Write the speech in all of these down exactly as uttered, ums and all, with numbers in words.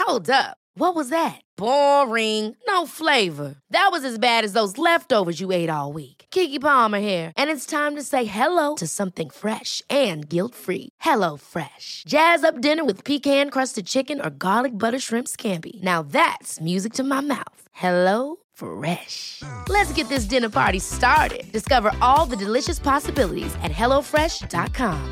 Hold up. What was that? Boring. No flavor. That was as bad as those leftovers you ate all week. Keke Palmer here, and it's time to say hello to something fresh and guilt-free. Hello Fresh. Jazz up dinner with pecan-crusted chicken or garlic butter shrimp scampi. Now that's music to my mouth. Hello Fresh. Let's get this dinner party started. Discover all the delicious possibilities at hello fresh dot com.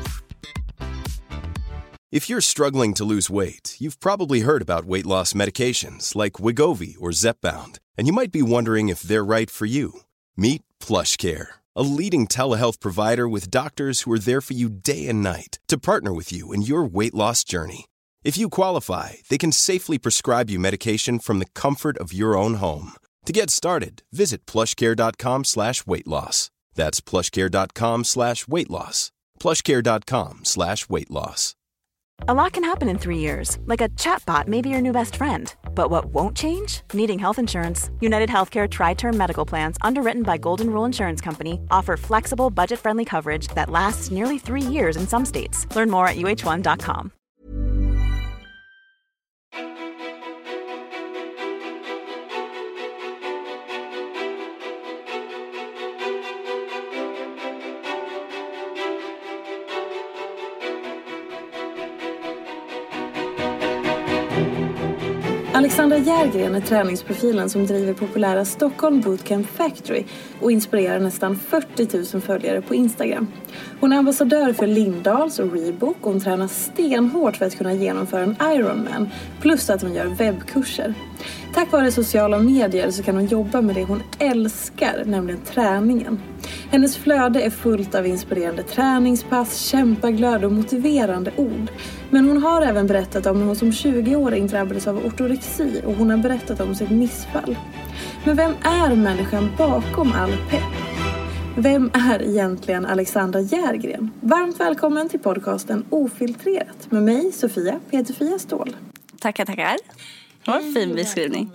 If you're struggling to lose weight, you've probably heard about weight loss medications like Wegovy or Zepbound, and you might be wondering if they're right for you. Meet PlushCare, a leading telehealth provider with doctors who are there for you day and night to partner with you in your weight loss journey. If you qualify, they can safely prescribe you medication from the comfort of your own home. To get started, visit plushcare.com slash weight loss. That's plushcare.com slash weight loss. plushcare.com slash weight loss. A lot can happen in three years, like a chatbot may be your new best friend. But what won't change? Needing health insurance. United Healthcare Tri-Term Medical Plans, underwritten by Golden Rule Insurance Company, offer flexible, budget-friendly coverage that lasts nearly three years in some states. Learn more at u h one dot com. Alexandra Järgren är träningsprofilen som driver populära Stockholm Bootcamp Factory och inspirerar nästan fyrtio tusen följare på Instagram. Hon är ambassadör för Lindahls och Reebok och hon tränar stenhårt för att kunna genomföra en Ironman, plus att hon gör webbkurser. Tack vare sociala medier så kan hon jobba med det hon älskar, nämligen träningen. Hennes flöde är fullt av inspirerande träningspass, kämpaglöd och motiverande ord. Men hon har även berättat om när hon som tjugo-åring drabbades av ortorexi och hon har berättat om sitt missfall. Men vem är människan bakom all pepp? Vem är egentligen Alexandra Järgren? Varmt välkommen till podcasten Ofiltrerat med mig, Sofia Peterfia Ståhl. Tackar, tackar. Vad en fin beskrivning.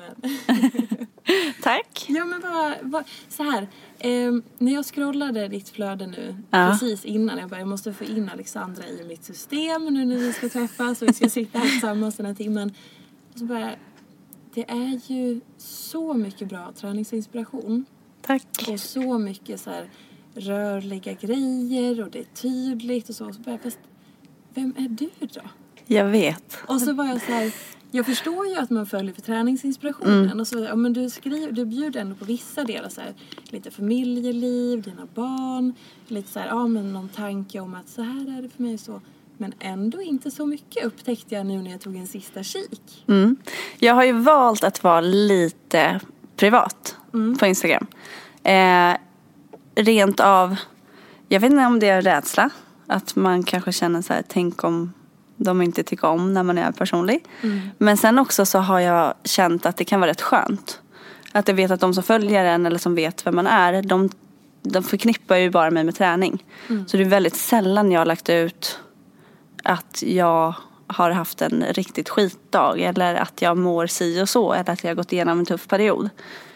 Tack. Ja, men vad, vad, så här. Eh, när jag scrollade ditt flöde nu, ja. precis innan jag bara, jag måste få in Alexandra i mitt system nu när vi ska träffas och vi ska sitta här tillsammans den här timmen. Och så bara, det är ju så mycket bra träningsinspiration. Tack. Och så mycket så här rörliga grejer och det är tydligt och så. Och så bara, fast vem är du då? Jag vet. Och så var jag så här, jag förstår ju att man följer för träningsinspirationen. Mm. Och så, ja, men du, skriver, du bjuder ändå på vissa delar. Så här, lite familjeliv, dina barn. Lite så här, ja, men någon tanke om att så här är det för mig och så. Men ändå inte så mycket upptäckte jag nu när jag tog en sista kik. Mm. Jag har ju valt att vara lite privat mm. på Instagram. Eh, rent av, jag vet inte om det är rädsla. Att man kanske känner så här, tänk om de inte tycker om när man är personlig. Mm. Men sen också så har jag känt att det kan vara rätt skönt. Att jag vet att de som följer en eller som vet vem man är, de, de förknippar ju bara mig med träning. Mm. Så det är väldigt sällan jag har lagt ut att jag har haft en riktigt skitdag. Eller att jag mår si och så. Eller att jag har gått igenom en tuff period.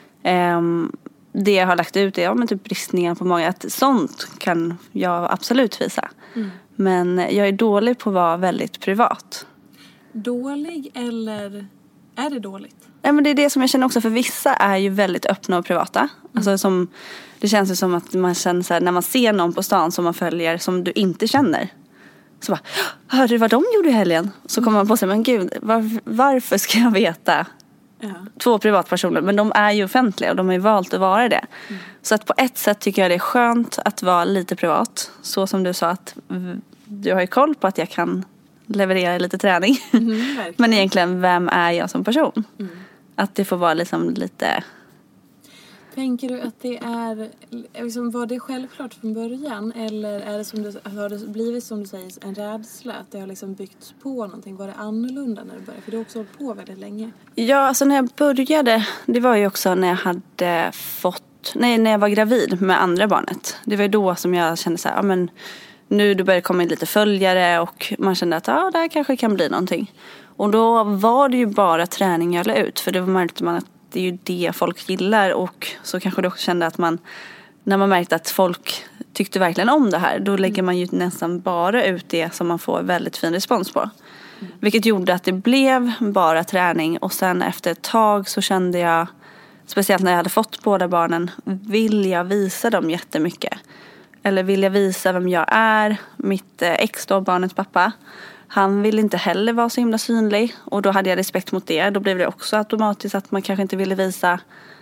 Um, det jag har lagt ut är ja, men typ bristningar på många. Att sånt kan jag absolut visa. Mm. Men jag är dålig på att vara väldigt privat. Dålig eller är det dåligt? Ja, men det är det som jag känner också. För vissa är ju väldigt öppna och privata. Mm. Alltså som, det känns ju som att man känner så här, när man ser någon på stan som man följer som du inte känner. Så bara, hörde du vad de gjorde i helgen? Så kommer man på sig, men gud, var, varför ska jag veta? Ja. Två privatpersoner, men de är ju offentliga och de har ju valt att vara det. Mm. Så att på ett sätt tycker jag det är skönt att vara lite privat. Så som du sa, att du har ju koll på att jag kan leverera lite träning. Mm, men egentligen, vem är jag som person? Mm. Att det får vara liksom lite... Tänker du att det är liksom, var det självklart från början eller är det som du, har det blivit som du säger en rädsla att det har liksom byggts på någonting? Var det annorlunda när du började? För du har också hållit på väldigt länge. Ja, alltså när jag började, det var ju också när jag hade fått, nej, när jag var gravid med andra barnet. Det var då som jag kände så här, ja men nu du börjar komma in lite följare och man kände att ja, det här kanske kan bli någonting. Och då var det ju bara träning jag la ut, för det märkte man att det är ju det folk gillar. Och så kanske du också kände att man, när man märkte att folk tyckte verkligen om det här, då lägger man ju nästan bara ut det som man får väldigt fin respons på. Mm. Vilket gjorde att det blev bara träning. Och sen efter ett tag så kände jag, speciellt när jag hade fått båda barnen, vill jag visa dem jättemycket. Eller vill jag visa vem jag är. Mitt ex då, barnets pappa, han ville inte heller vara så himla synlig. Och då hade jag respekt mot det. Då blev det också automatiskt att man kanske inte ville visa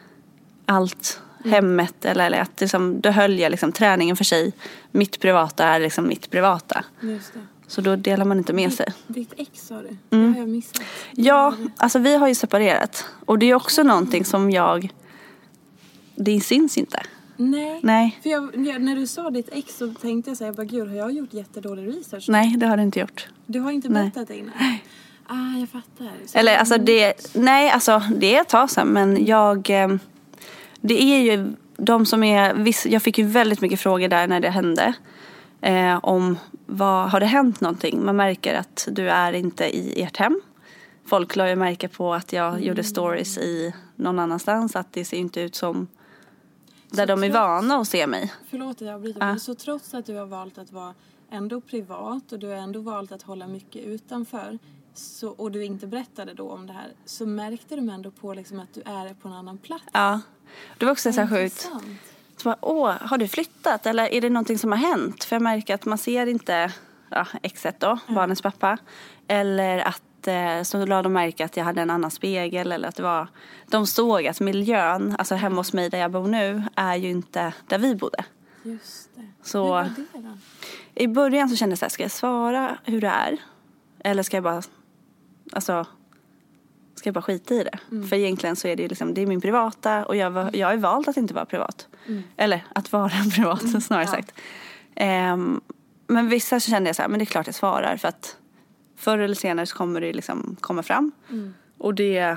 allt mm. hemmet. Eller, eller att liksom, då höll jag liksom träningen för sig. Mitt privata är liksom mitt privata. Just det. Så då delar man inte med sig. Ditt ex sa du? Mm. Det har jag missat. Ja, alltså vi har ju separerat. Och det är också mm. någonting som jag... Det syns inte. Nej. Nej. För jag, jag, när du sa ditt ex så tänkte jag så här, bara, gud, har jag gjort jättedålig research? Nej, det har du inte gjort. Du har inte berättat det innan? Ah, jag fattar. Så Eller alltså det... Nej, alltså det är ett tag sedan. Men jag... Det är ju de som är... Jag fick ju väldigt mycket frågor där när det hände. Eh, om vad har det hänt någonting. Man märker att du är inte i ert hem. Folk la ju märke på att jag mm. gjorde stories i någon annanstans. Att det ser inte ut som där så de är trots, vana att se mig. Förlåt att jag avbryter. Ja. Så trots att du har valt att vara ändå privat. Och du har ändå valt att hålla mycket utanför. Så, och du inte berättade då om det här. Så märkte du ändå på liksom att du är på en annan plats. Ja, det var också så här sjukt. Så bara, åh, har du flyttat? Eller är det någonting som har hänt? För jag märker att man ser inte ja, exet då, mm. barnens pappa. Eller att eh, så la de märke att jag hade en annan spegel. Eller att det var, de såg att miljön, alltså hemma hos mig där jag bor nu, är ju inte där vi bodde. Just det. Så, hur var det då? I början så kände jag så här, ska jag svara hur det är? Eller ska jag bara, alltså... Ska jag bara skita i det. Mm. För egentligen så är det ju liksom, det är min privata. Och jag, jag har valt att inte vara privat. Mm. Eller att vara privat, mm. snarare ja. sagt. Um, men vissa så kände jag så här, men det är klart jag svarar. För att förr eller senare så kommer det liksom komma fram. Mm. Och det,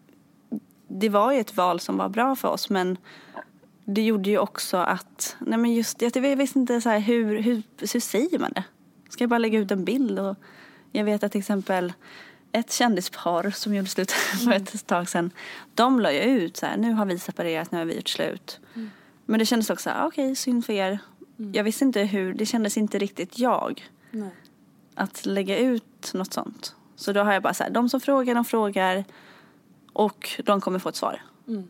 det var ju ett val som var bra för oss. Men det gjorde ju också att, nej men just, jag visste inte så här, hur, hur, hur säger man det? Ska jag bara lägga ut en bild? Och jag vet att till exempel... Ett kändispar som gjorde slut för ett tag sedan. De la ju ut så här, nu har vi separerat, nu har vi gjort slut. Mm. Men det kändes också så här, okej, okay, synd för er. Mm. Jag visste inte hur, det kändes inte riktigt jag. Nej. Att lägga ut något sånt. Så då har jag bara så här, de som frågar, de frågar. Och de kommer få ett svar. Mm.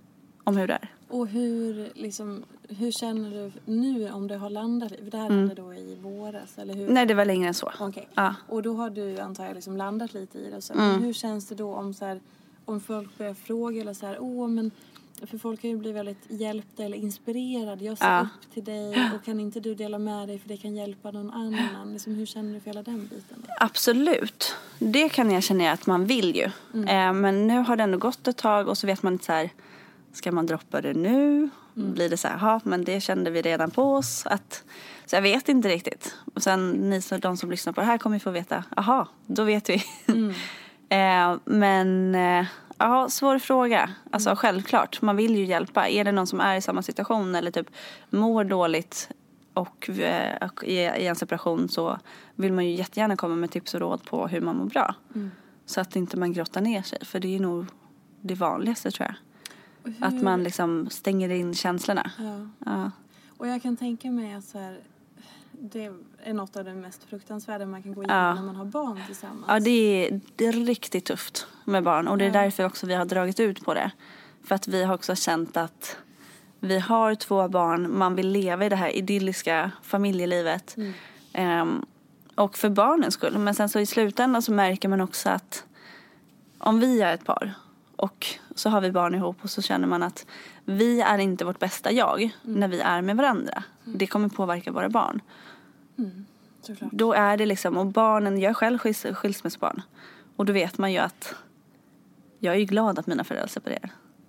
Om hur det är. Och hur, liksom, hur känner du nu om det har landat? För det här mm. hände då i våras, eller hur? Nej, det var längre än så. Okay. Ja. Och då har du antar jag liksom landat lite i det. Så. Mm. Men hur känns det då om, så här, om folk börjar fråga eller så här, åh men... För folk kan ju bli väldigt hjälpta eller inspirerade. Jag ser ja. upp till dig och kan inte du dela med dig för det kan hjälpa någon annan. Liksom, hur känner du för hela den biten? Absolut. Det kan jag känna att man vill ju. Mm. Eh, men nu har det ändå gått ett tag och så vet man inte så här, ska man droppa det nu? Mm. Blir det så här, ja men det kände vi redan på oss. Att, så jag vet inte riktigt. Och sen ni så, de som lyssnar på det här kommer ju få veta, aha, då vet vi. Mm. eh, men... Eh, Ja, svår fråga. Alltså mm. självklart, man vill ju hjälpa. Är det någon som är i samma situation eller typ mår dåligt och, och i, i en separation så vill man ju jättegärna komma med tips och råd på hur man mår bra. Mm. Så att inte man grottar ner sig. För det är nog det vanligaste tror jag. Hur... Att man liksom stänger in känslorna. Ja. Ja. Och jag kan tänka mig att så här, det är något av det mest fruktansvärda man kan gå igenom ja. när man har barn tillsammans. Ja, det är, det är riktigt tufft med barn. Och det är ja. därför också vi har dragit ut på det. För att vi har också känt att vi har två barn. Man vill leva i det här idylliska familjelivet. Mm. Um, och för barnens skull. Men sen så i slutändan så märker man också att om vi är ett par och så har vi barn ihop och så känner man att vi är inte vårt bästa jag mm. när vi är med varandra. Mm. Det kommer påverka våra barn. Mm, såklart. Då är det liksom, och barnen, jag är själv skils, skilsmässobarn. Och då vet man ju att jag är ju glad att mina föräldrar separerar.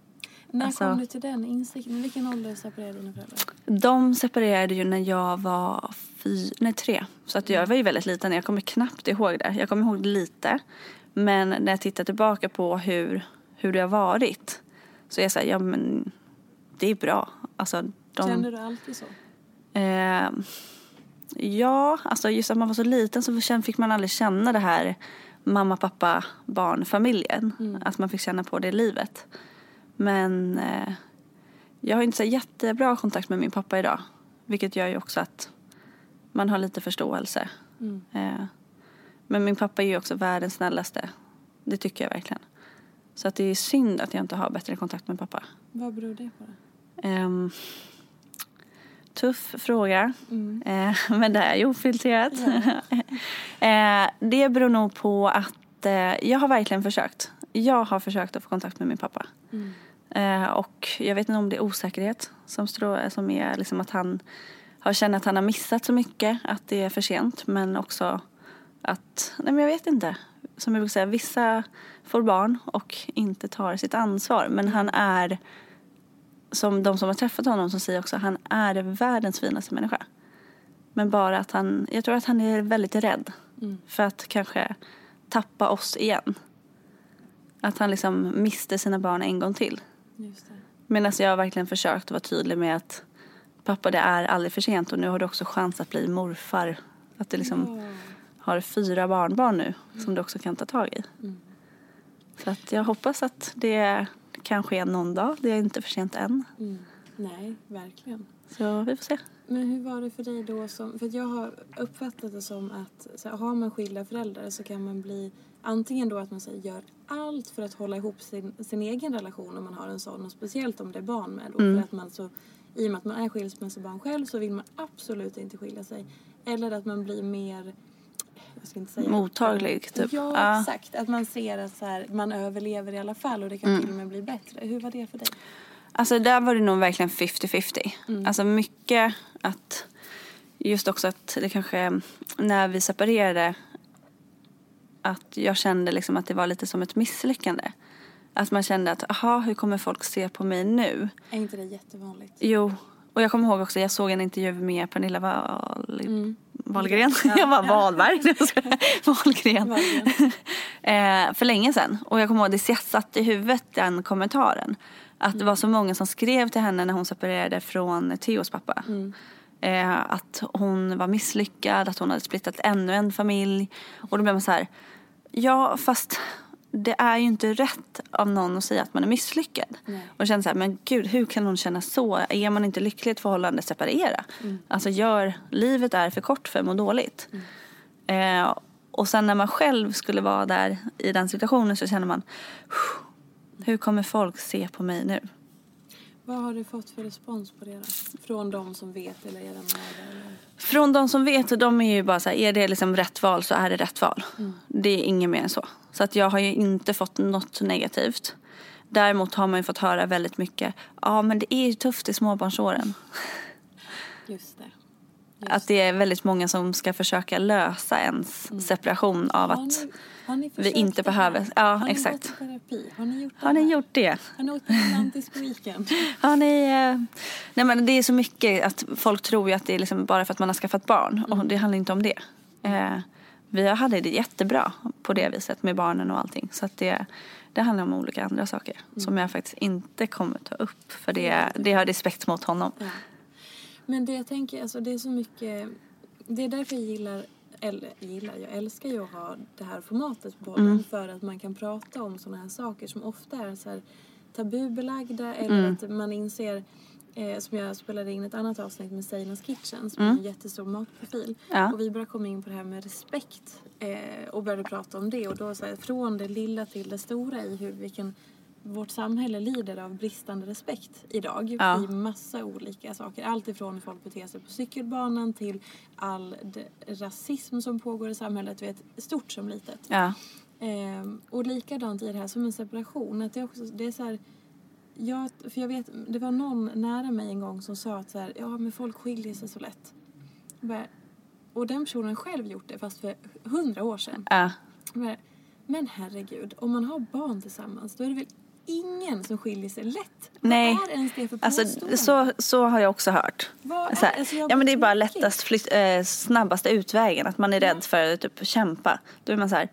När alltså, kom du till den insikten? Vilken ålder separerade dina föräldrar? De separerade ju när jag var fy, nej, tre. Så att jag var ju väldigt liten. Jag kommer knappt ihåg det. Jag kommer ihåg lite. Men när jag tittar tillbaka på hur, hur det har varit. Så är jag så här, ja men det är bra. Alltså, de, kände du alltid så? Eh, ja, alltså just att man var så liten så fick man aldrig känna det här mamma, pappa, barn, familjen. Mm. Att man fick känna på det livet. Men eh, jag har inte så jättebra kontakt med min pappa idag. Vilket gör ju också att man har lite förståelse. Mm. Eh, Men min pappa är ju också världens snällaste. Det tycker jag verkligen. Så att det är synd att jag inte har bättre kontakt med pappa. Vad beror det på då? Um, tuff fråga. Mm. Uh, men det är ju ofiltrerat. uh, det beror nog på att uh, jag har verkligen försökt. Jag har försökt att få kontakt med min pappa. Mm. Uh, och jag vet inte om det är osäkerhet som, strå, som är liksom att han har känt att han har missat så mycket. Att det är för sent. Men också att, nej men jag vet inte. Som jag brukar säga, vissa får barn och inte tar sitt ansvar. Men han är, som de som har träffat honom som säger också, han är världens finaste människa. Men bara att han, jag tror att han är väldigt rädd. Mm. För att kanske tappa oss igen. Att han liksom miste sina barn en gång till. Just det. Men alltså jag har verkligen försökt att vara tydlig med att pappa, det är aldrig för sent. Och nu har du också chans att bli morfar. Att det liksom... Oh. Har fyra barnbarn nu mm. som du också kan ta tag i. Mm. Så att jag hoppas att det kan ske någon dag. Det är inte för sent än. Mm. Nej, verkligen. Så vi får se. Men hur var det för dig då? Som, för jag har uppfattat det som att så här, har man skilda föräldrar så kan man bli antingen då att man så här, gör allt för att hålla ihop sin, sin egen relation om man har en sån. Och speciellt om det är barn med. Och mm. för att man så, i och med att man är skilsmässobarn själv så vill man absolut inte skilja sig. Eller att man blir mer... Jag ska inte säga mottaglig typ. Ja, ah. exakt. Att man ser att så här, man överlever i alla fall och det kan mm. till och med bli bättre. Hur var det för dig? Alltså där var det nog verkligen fifty fifty. Mm. Alltså mycket att just också att det kanske när vi separerade att jag kände liksom att det var lite som ett misslyckande. Att man kände att aha, hur kommer folk se på mig nu? Är inte det jättevanligt? Jo, och jag kommer ihåg också jag såg en intervju med Pernilla Wahl mm. Wahlgren. Ja, jag var ja. Wahlberg. Wahlgren. eh, för länge sedan. Och jag kommer ihåg det satt i huvudet den kommentaren. Att mm. det var så många som skrev till henne när hon separerade från Theos pappa. Mm. Eh, att hon var misslyckad. Att hon hade splittat ännu en familj. Och då blev man så här. Ja, fast det är ju inte rätt av någon att säga att man är misslyckad. Nej. Och känner så här, men gud, hur kan hon känna så? Är man inte lycklig i ett förhållande, separera. Mm. Alltså gör, livet är för kort för att må dåligt. Mm. Eh, och sen när man själv skulle vara där i den situationen så känner man, hur kommer folk se på mig nu? Vad har du fått för respons på det då? Från de som vet eller är de nära? Eller? Från de som vet, de är ju bara så här, är det liksom rätt val så är det rätt val. Mm. Det är inget mer än så. Så att jag har ju inte fått något negativt. Däremot har man ju fått höra väldigt mycket, ja men det är ju tufft i småbarnsåren. Just det. Just att det är väldigt många som ska försöka lösa ens mm. separation av har att ni, har ni vi inte behöver. Ja, har exakt. Ni terapi? Har ni gjort det? Har ni gjort det? Har ni åkt en antisk weekend? Har ni... Eh... Nej, men det är så mycket att folk tror ju att det är liksom bara för att man har skaffat barn. Mm. Och det handlar inte om det. Eh, vi hade det jättebra på det viset med barnen och allting. Så att det, det handlar om olika andra saker. Mm. Som jag faktiskt inte kommer ta upp. För det, det har respekt mot honom. Ja. Men det jag tänker, alltså det är så mycket... Det är därför jag gillar... Eller gillar, jag älskar ju att ha det här formatet på podden. Mm. För att man kan prata om sådana här saker som ofta är så här tabubelagda. Eller mm. att man inser... Eh, som jag spelade in ett annat avsnitt med Seinas Kitchen. Som mm. är en jättestor matprofil. Ja. Och vi började komma in på det här med respekt. Eh, och började prata om det. Och då så här, från det lilla till det stora i hur vi kan... Vårt samhälle lider av bristande respekt idag ja. I massa olika saker. Allt ifrån hur folk beter sig på cykelbanan till all rasism som pågår i samhället. Vet, stort som litet. Ja. Ehm, och likadant i det här som en separation. Att det, också, det är så här, jag, för jag vet, det var någon nära mig en gång som sa att så här, ja men folk skiljer sig så lätt. Och den personen själv gjort det fast för hundra år sedan. Ja. Men herregud, om man har barn tillsammans då är det väl ingen som skiljer sig lätt. Nej, vad är ens det för alltså, så, så har jag också hört. Är, så här, alltså ja, men det är bara lättast flytt, eh, snabbaste utvägen. Att man är rädd för att typ, kämpa. Då är man så här...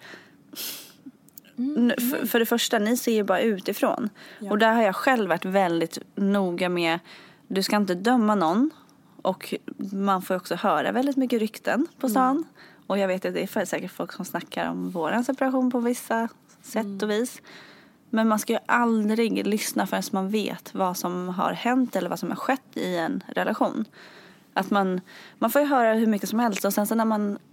Mm, för, för det första, ni ser ju bara utifrån. Ja. Och där har jag själv varit väldigt noga med... Du ska inte döma någon. Och man får också höra väldigt mycket rykten på stan. Mm. Och jag vet att det är säkert folk som snackar om våran separation på vissa sätt mm. och vis. Men man ska ju aldrig lyssna förrän man vet vad som har hänt eller vad som har skett i en relation. Att man, man får ju höra hur mycket som helst och sen så när man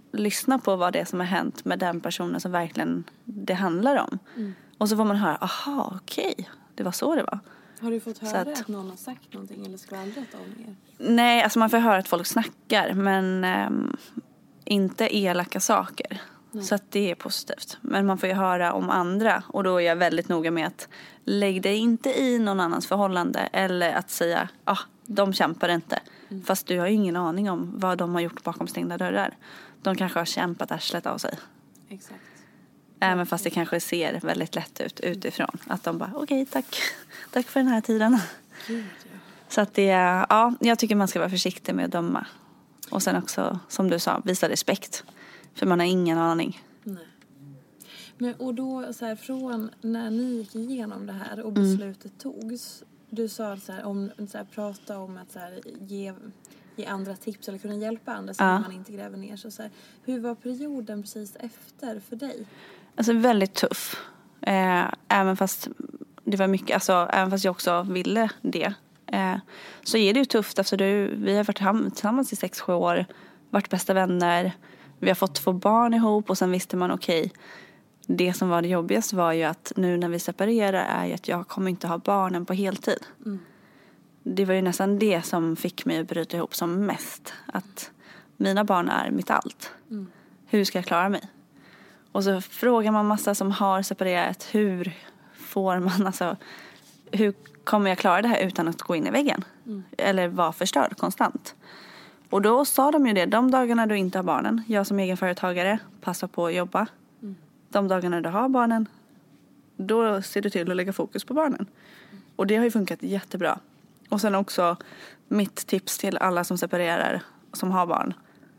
lyssna på vad det är som har hänt med den personen som verkligen det handlar om. Mm. Och så får man höra, aha, okej, okay, det var så det var. Har du fått höra att, att någon har sagt någonting eller skvallrat om er? Nej, alltså man får höra att folk snackar, men um, inte elaka saker. Nej. Så att det är positivt. Men man får ju höra om andra, och då är jag väldigt noga med att lägg dig inte i någon annans förhållande eller att säga, ah, de kämpar inte. Mm. Fast du har ju ingen aning om vad de har gjort bakom stängda dörrar. De kanske har kämpat arslet av sig. Exakt. Även fast det kanske ser väldigt lätt ut utifrån. Att de bara, okej, okay, tack. Tack för den här tiden. Gud, ja. Så att det, ja, jag tycker man ska vara försiktig med att döma. Och sen också, som du sa, visa respekt. För man har ingen aning. Nej. Men, och då, så här, från när ni gick igenom det här och beslutet mm. togs. Du sa så här, om, så här, prata om att så här, ge, ge andra tips eller kunna hjälpa andra så ja. att man inte gräver ner sig. Så här, hur var perioden precis efter för dig? Alltså väldigt tuff. Eh, även fast det var mycket, alltså även fast jag också ville det. Eh, så är det ju tufft. Alltså du, vi har varit tillsammans i sex, sju år. Varit bästa vänner. Vi har fått två barn ihop och sen visste man okej. Okay, det som var det jobbigaste var ju att nu när vi separerar är ju att jag kommer inte ha barnen på heltid. Mm. Det var ju nästan det som fick mig att bryta ihop som mest. Att mina barn är mitt allt. Mm. Hur ska jag klara mig? Och så frågar man massa som har separerat. Hur får man, alltså, hur kommer jag klara det här utan att gå in i väggen? Mm. Eller vara förstörd konstant? Och då sa de ju det, de dagarna du inte har barnen, jag som egenföretagare, passar på att jobba. Mm. De dagarna du har barnen, då ser du till att lägga fokus på barnen. Mm. Och det har ju funkat jättebra. Och sen också mitt tips till alla som separerar, som har barn.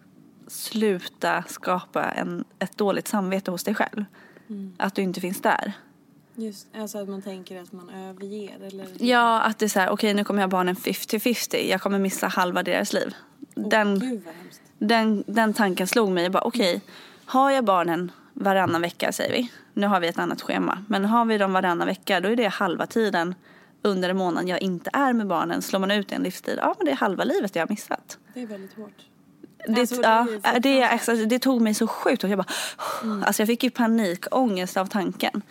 Sluta skapa en, ett dåligt samvete hos dig själv. Mm. Att du inte finns där. Just, alltså att man tänker att man överger. Eller... Ja, att det är så här, okej okay, nu kommer jag ha barnen femtio femtio. Jag kommer missa halva deras liv. Den, Gud, vad hemskt. den, den tanken slog mig. Bara, okej, okay, har jag barnen varannan vecka säger vi. Nu har vi ett annat schema. Men har vi dem varannan vecka, då är det halva tiden under en månad jag inte är med barnen. Slår man ut en livstid, ja men det är halva livet jag har missat. Det är väldigt hårt. Det, alltså, ja, det, det, alltså, det tog mig så sjukt. Och jag bara, mm. alltså jag fick ju panikångest av tanken.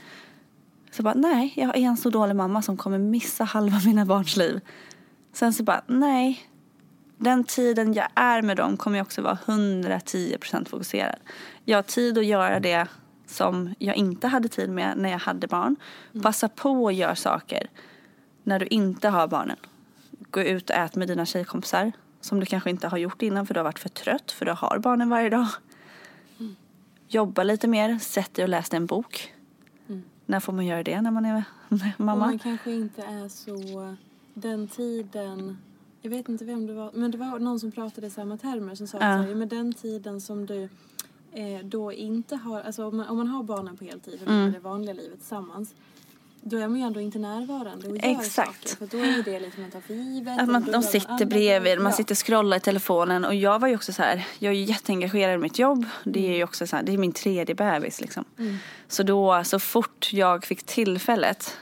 Så bara, nej, jag är en så dålig mamma som kommer missa halva mina barns liv. Sen så bara, nej. Den tiden jag är med dem kommer jag också vara hundratio procent fokuserad. Jag har tid att göra det som jag inte hade tid med när jag hade barn. Mm. Passa på att göra saker när du inte har barnen. Gå ut och ät med dina tjejkompisar. Som du kanske inte har gjort innan för du har varit för trött. För du har barnen varje dag. Mm. Jobba lite mer. Sätt dig och läs en bok. Mm. När får man göra det när man är med mamma? Och man kanske inte är så... Den tiden... Jag vet inte vem det var. Men det var någon som pratade i samma termer. Som sa ja. att med den tiden som du eh, då inte har... Alltså om man, om man har barnen på heltid. Och mm. det vanliga livet tillsammans. Då är man ju ändå inte närvarande och gör Exakt. saker. För då är det lite man tar för givet. Att man, de sitter bredvid, man ja. sitter och scrollar i telefonen. Och jag var ju också så här, jag är ju jätteengagerad i mitt jobb. Det är ju också så här, det är min tredje bebis liksom. Mm. Så då, så fort jag fick tillfället,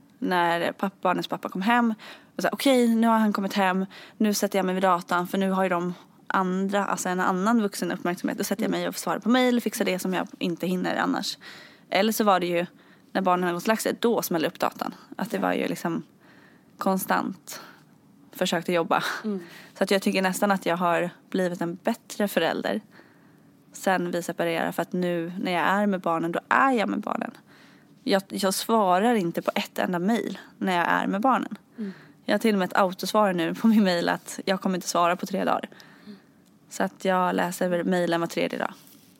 när pappa, barnens pappa kom hem. Och så okej, okay, nu har han kommit hem. Nu sätter jag mig vid datan, för nu har ju de andra, alltså en annan vuxen uppmärksamhet. Då sätter jag mig och svarar på mejl och fixar det som jag inte hinner annars. Eller så var det ju när barnen har gått lagt sig, då smällde upp datan. Att det var ju liksom konstant försökte jobba. Mm. Så att jag tycker nästan att jag har blivit en bättre förälder sen vi separerar. För att nu när jag är med barnen, då är jag med barnen. Jag, jag svarar inte på ett enda mejl när jag är med barnen. Mm. Jag har till och med ett autosvar nu på min mejl att jag kommer inte svara på tre dagar. Mm. Så att jag läser mejlen var tredje dag.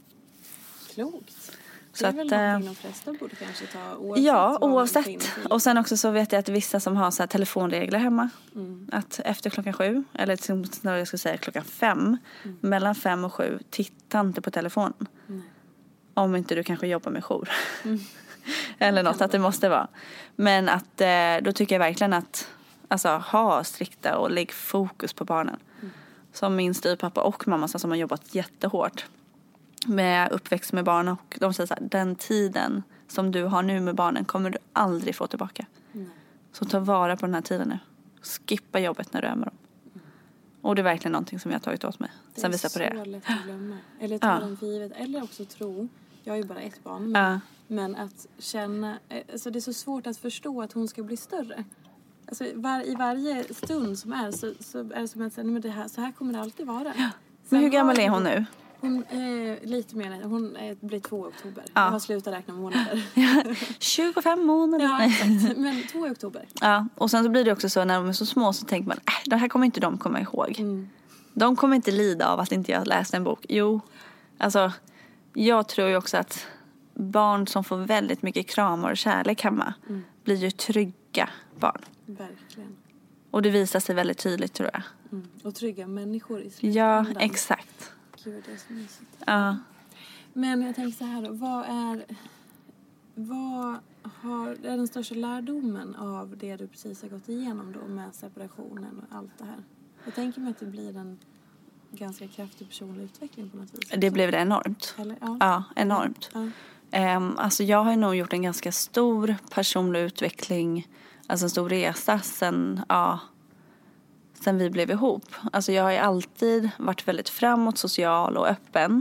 Klokt. Så det är väl att, någonting de flesta borde kanske ta oavsett. Ja, oavsett. Och sen också så vet jag att vissa som har så här telefonregler hemma. Mm. Att efter klockan sju, eller när jag ska säga klockan fem. Mm. Mellan fem och sju, titta inte på telefonen. Mm. Om inte du kanske jobbar med jour. Mm. Eller något, att det måste vara. Men att då tycker jag verkligen att alltså, ha strikta och lägg fokus på barnen. Mm. Som min styvpappa och mamma som har jobbat jättehårt med uppväxt med barn, och de säger så här, den tiden som du har nu med barnen kommer du aldrig få tillbaka. Mm. Så ta vara på den här tiden nu. Skippa jobbet när du är med dem. Mm. Och det är verkligen någonting som jag har tagit åt mig. Det sen visar på det. Det är så lätt att glömma. Eller ta ja. den för givet. Eller också tro. Jag har ju bara ett barn. Men, ja. men att känna... Alltså det är så svårt att förstå att hon ska bli större. Alltså var, i varje stund som är så, så är det som att säga, men det här, så här kommer det alltid vara. Ja. Men hur gammal är hon nu? Hon är lite mer, hon är, blir två i oktober. Ja. Jag har slutat räkna månader. tjugofem månader. Ja, exakt. Men två i oktober. Ja, och sen så blir det också så när de är så små så tänker man, äh, det här kommer inte de komma ihåg. Mm. De kommer inte lida av att inte jag läste en bok. Jo, alltså jag tror ju också att barn som får väldigt mycket kramar och kärlek hemma mm. blir ju trygga barn. Verkligen. Och det visar sig väldigt tydligt, tror jag. Mm. Och trygga människor i slutändan. Ja, exakt. Gud, det är så mysigt. Ja. Men jag tänker så här då, vad är... Vad har, är den största lärdomen av det du precis har gått igenom då med separationen och allt det här? Jag tänker mig att det blir en ganska kraftig personlig utveckling på något vis. Det blev det enormt. Eller, ja. ja, enormt. Ja. Um, alltså jag har nog gjort en ganska stor personlig utveckling, alltså en stor resa sen, ja, sen vi blev ihop. Alltså jag har ju alltid varit väldigt framåt, social och öppen.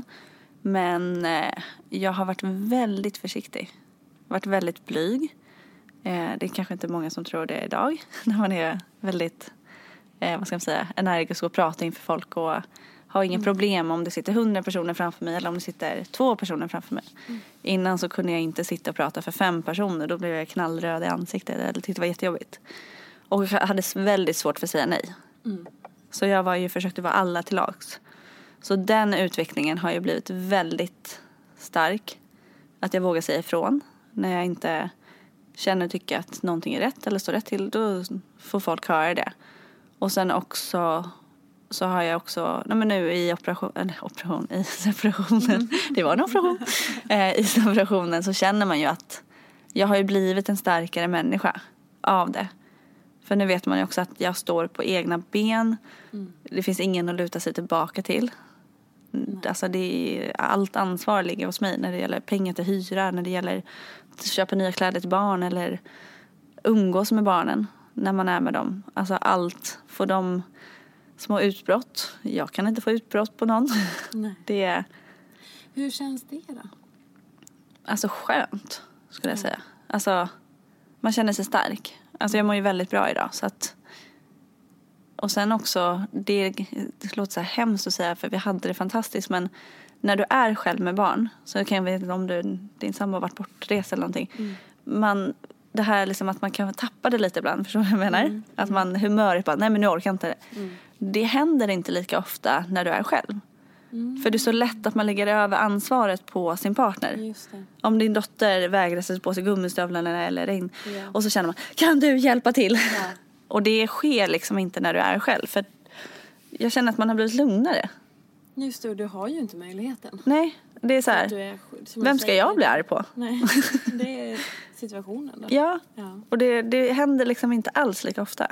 Men eh, jag har varit väldigt försiktig. Varit väldigt blyg. Eh, det är kanske inte många som tror det idag. När man är väldigt, eh, vad ska man säga, energisk och pratar inför folk. Och har ingen mm. problem om det sitter hundra personer framför mig. Eller om det sitter två personer framför mig. Mm. Innan så kunde jag inte sitta och prata för fem personer. Då blev jag knallröd i ansiktet. Eller tyckte det var jättejobbigt. Och jag hade väldigt svårt för att säga nej. Mm. Så jag var ju, försökte vara alla till lags. Så den utvecklingen har ju blivit väldigt stark. Att jag vågar säga ifrån. När jag inte känner och tycker att någonting är rätt eller står rätt till. Då får folk höra det. Och sen också så har jag också, nej men nu i operation, eller operation, i separationen. Det var en operation. eh, I separationen så känner man ju att jag har ju blivit en starkare människa av det. För nu vet man ju också att jag står på egna ben. Mm. Det finns ingen att luta sig tillbaka till. Mm. Alltså det är, allt ansvar ligger hos mig när det gäller pengar till hyra, när det gäller att köpa nya kläder till barn eller umgås med barnen när man är med dem. Alltså allt. Får de små utbrott. Jag kan inte få utbrott på någon. Nej. Det är... Hur känns det då? Alltså skönt, skulle jag säga. Alltså man känner sig stark. Alltså jag mår ju väldigt bra idag så att. Och sen också det, det låter så här hemskt att säga för vi hade det fantastiskt, men när du är själv med barn så kan jag veta om du din sambo har varit bortresa eller någonting. Mm. Man det här liksom att man kan tappa det lite ibland, förstår du vad jag menar? Mm. Att man humöret bara nej men nu orkar jag inte det. Mm. Det händer inte lika ofta när du är själv. Mm. För det är så lätt att man lägger över ansvaret på sin partner. Just det. Om din dotter vägrar sig på sig gummistövlarna eller regn. Ja. Och så känner man, kan du hjälpa till? Ja. Och det sker liksom inte när du är själv. För jag känner att man har blivit lugnare. Just det, du har ju inte möjligheten. Nej, det är så här. Är, vem ska jag bli arg på? Nej, det är situationen då. Ja, ja. Och det, det händer liksom inte alls lika ofta.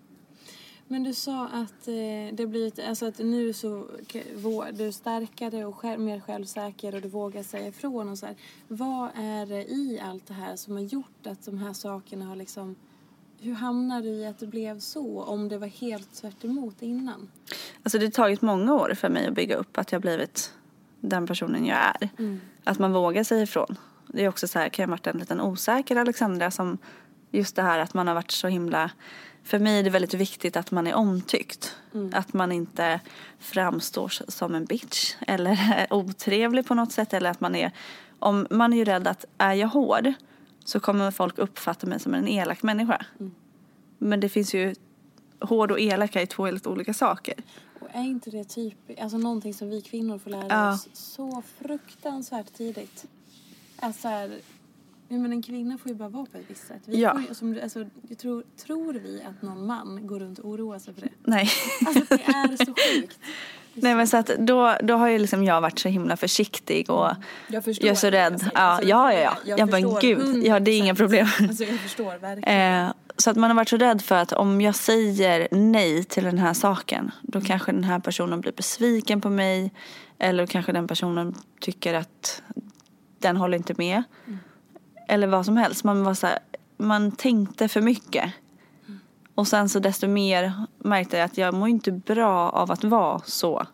Men du sa att eh, det blir alltså att nu så vå, du är starkare och själv, mer självsäker och du vågar säga ifrån och så här. Vad är det i allt det här som har gjort att de här sakerna har liksom, hur hamnar du i att det blev så om det var helt tvärt emot innan? Alltså det har tagit många år för mig att bygga upp att jag blivit den personen jag är. Mm. Att man vågar säga ifrån. Det är också så här, kan jag ha varit en liten osäker Alexandra som just det här att man har varit så himla. För mig är det väldigt viktigt att man är omtyckt. Mm. Att man inte framstår som en bitch. Eller är otrevlig på något sätt. Eller att man är... Om man är ju rädd att är jag hård så kommer folk uppfatta mig som en elak människa. Mm. Men det finns ju... Hård och elaka är två helt olika saker. Och är inte det typ... Alltså någonting som vi kvinnor får lära ja. oss så fruktansvärt tidigt. Alltså här... Men en kvinna får ju bara vara på ett visst sätt. Vi ja. får ju, som, alltså, jag tror, tror vi att någon man går runt och oroar sig för det? Nej. Alltså det är så sjukt. Nej men så att då, då har ju liksom jag varit så himla försiktig och jag, förstår jag är så rädd. Alltså, ja, alltså, ja, ja, ja. Jag, jag bara gud, ja det är inga problem. Alltså jag förstår verkligen. Eh, så att man har varit så rädd för att om jag säger nej till den här saken, då mm. kanske den här personen blir besviken på mig. Eller kanske den personen tycker att den håller inte med. Mm. Eller vad som helst. Man var så här, man tänkte för mycket. Mm. Och sen så desto mer märkte jag att jag mår inte bra av att vara så.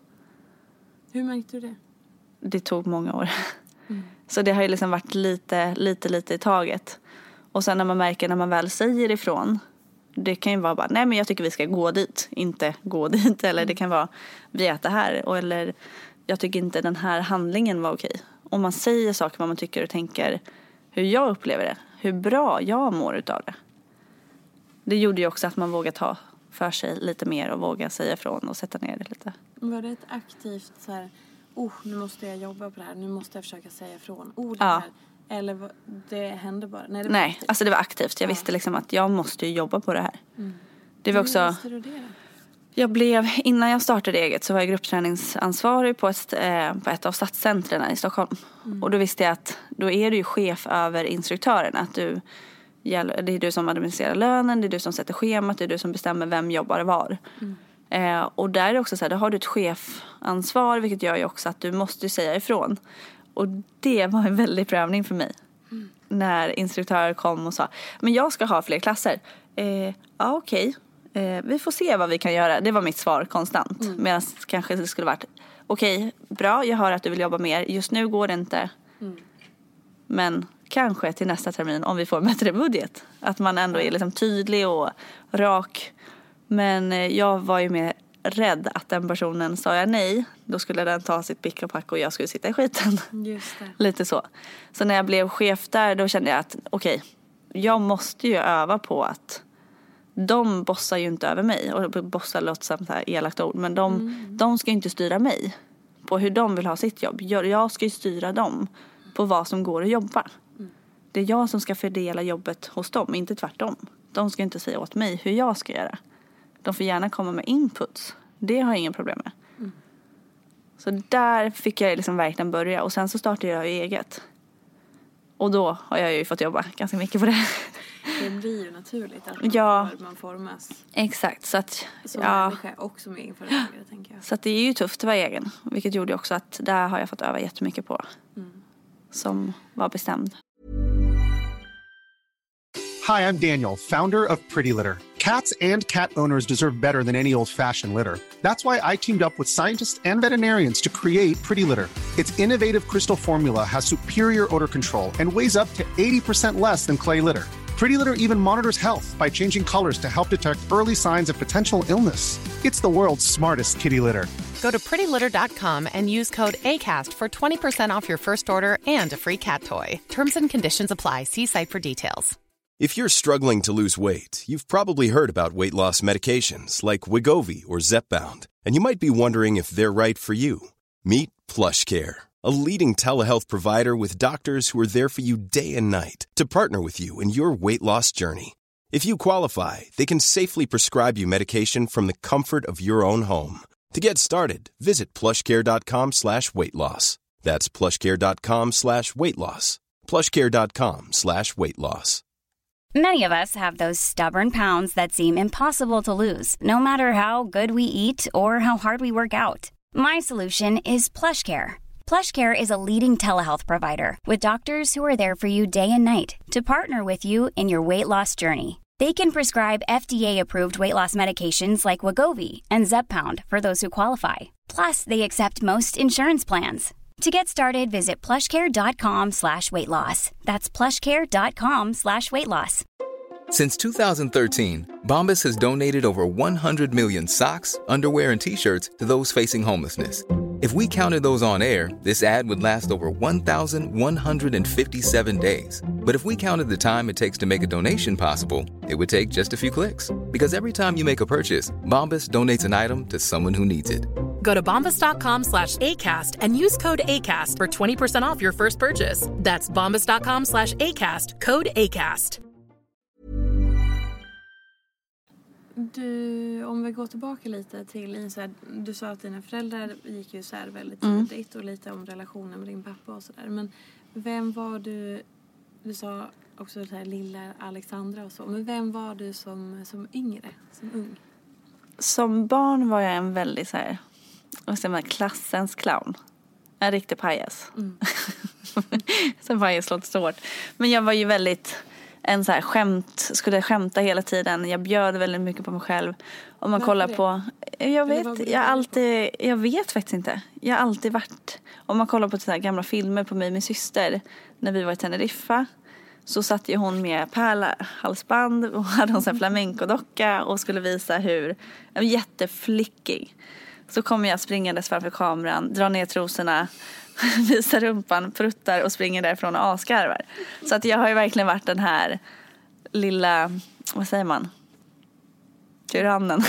Hur märkte du det? Det tog många år. Mm. Så det har ju liksom varit lite, lite, lite i taget. Och sen när man märker när man väl säger ifrån. Det kan ju vara bara, nej men jag tycker vi ska gå dit. Inte gå dit. Eller det kan vara, vi äter här. Och eller, jag tycker inte den här handlingen var okej. Om man säger saker vad man tycker och tänker. Hur jag upplever det. Hur bra jag mår utav det. Det gjorde ju också att man vågar ta för sig lite mer. Och våga säga ifrån och sätta ner det lite. Var det ett aktivt så här, oh nu måste jag jobba på det här. Nu måste jag försöka säga ifrån. Oh det ja. här. Eller det hände bara? Nej, det var Nej aktivt. alltså det var aktivt. Jag ja. visste liksom att jag måste ju jobba på det här. Mm. Det var också... Hur visste du det då? Jag blev, innan jag startade eget så var jag gruppträningsansvarig på ett, eh, på ett av stadscentren i Stockholm. Mm. Och då visste jag att då är du ju chef över instruktörerna. Att du, det är du som administrerar lönen, det är du som sätter schemat, det är du som bestämmer vem jobbar var. Mm. Eh, och där är det också så här, då har du ett chefansvar, vilket gör ju också att du måste säga ifrån. Och det var en väldig prövning för mig. Mm. När instruktörer kom och sa, men jag ska ha fler klasser. Eh, ja okej. Okay. Eh, vi får se vad vi kan göra. Det var mitt svar konstant. Mm. Medan kanske det skulle varit okej, okay, bra, jag hör att du vill jobba mer. Just nu går det inte. Mm. Men kanske till nästa termin om vi får en bättre budget. Att man ändå är liksom tydlig och rak. Men eh, jag var ju mer rädd att den personen sa jag nej. Då skulle den ta sitt pick och pack och jag skulle sitta i skiten. Just det. Lite så. Så när jag blev chef där då kände jag att okej, okay, jag måste ju öva på att de bossar ju inte över mig. Och bossar låter som så här elakt ord. Men de, mm. de ska ju inte styra mig på hur de vill ha sitt jobb. Jag, jag ska ju styra dem på vad som går att jobba. Mm. Det är jag som ska fördela jobbet hos dem, inte tvärtom. De ska inte säga åt mig hur jag ska göra. De får gärna komma med inputs. Det har jag ingen problem med. Mm. Så där fick jag liksom verkligen börja. Och sen så startade jag eget. Och då har jag ju fått jobba ganska mycket på det. Det blir ju naturligt att man, ja, man formas. Exakt. Så att, som ja, människa och som egenföretagare, tänker jag. Så att det är ju tufft att vara egen. Vilket gjorde också att där har jag fått öva jättemycket på. Mm. Som var bestämd. Hi, I'm Daniel, founder of Pretty Litter. Cats and cat owners deserve better than any old-fashioned litter. That's why I teamed up with scientists and veterinarians to create Pretty Litter. Its innovative crystal formula has superior odor control and weighs up to eighty percent less than clay litter. Pretty Litter even monitors health by changing colors to help detect early signs of potential illness. It's the world's smartest kitty litter. Go to pretty litter dot com and use code ACAST for twenty percent off your first order and a free cat toy. Terms and conditions apply. See site for details. If you're struggling to lose weight, you've probably heard about weight loss medications like Wegovy or Zepbound, and you might be wondering if they're right for you. Meet PlushCare, a leading telehealth provider with doctors who are there for you day and night to partner with you in your weight loss journey. If you qualify, they can safely prescribe you medication from the comfort of your own home. To get started, visit plushcare.com slash weight loss. That's plushcare.com slash weight loss. plushcare.com slash weight loss. Many of us have those stubborn pounds that seem impossible to lose, no matter how good we eat or how hard we work out. My solution is PlushCare. PlushCare is a leading telehealth provider with doctors who are there for you day and night to partner with you in your weight loss journey. They can prescribe F D A-approved weight loss medications like Wegovy and Zepbound for those who qualify. Plus, they accept most insurance plans. To get started, visit plushcare.com slash weight loss. That's plushcare.com slash weight loss. Since two thousand thirteen, Bombas has donated over one hundred million socks, underwear, and T-shirts to those facing homelessness. If we counted those on air, this ad would last over one thousand one hundred fifty-seven days. But if we counted the time it takes to make a donation possible, it would take just a few clicks. Because every time you make a purchase, Bombas donates an item to someone who needs it. Go to bombas.com slash ACAST and use code ACAST for twenty percent off your first purchase. That's bombas.com slash ACAST, code ACAST. Du, om vi går tillbaka lite till, så här, du sa att dina föräldrar gick ju isär väldigt tidigt mm. och lite om relationen med din pappa och sådär. Men vem var du, du sa också det här lilla Alexandra och så, men vem var du som, som yngre, som ung? Som barn var jag en väldigt så här, vad säger man, klassens clown. En riktig pajas. Mm. Som pajas låter så hårt. Men jag var ju väldigt en så här skämt, skulle skämta hela tiden. Jag bjöd väldigt mycket på mig själv. Om man kollar på, jag vet, jag alltid, jag vet faktiskt inte. Jag har alltid varit, om man kollar på så här gamla filmer på mig och min syster när vi var i Teneriffa, så satt ju hon med pärlhalsband och hade en sån här flamenco-docka och skulle visa hur, en jätteflickig. Så kommer jag springandes framför kameran, drar ner trosorna, visar rumpan, pruttar och springer därifrån och asgarvar. Så att jag har ju verkligen varit den här lilla, vad säger man? Tyrannen.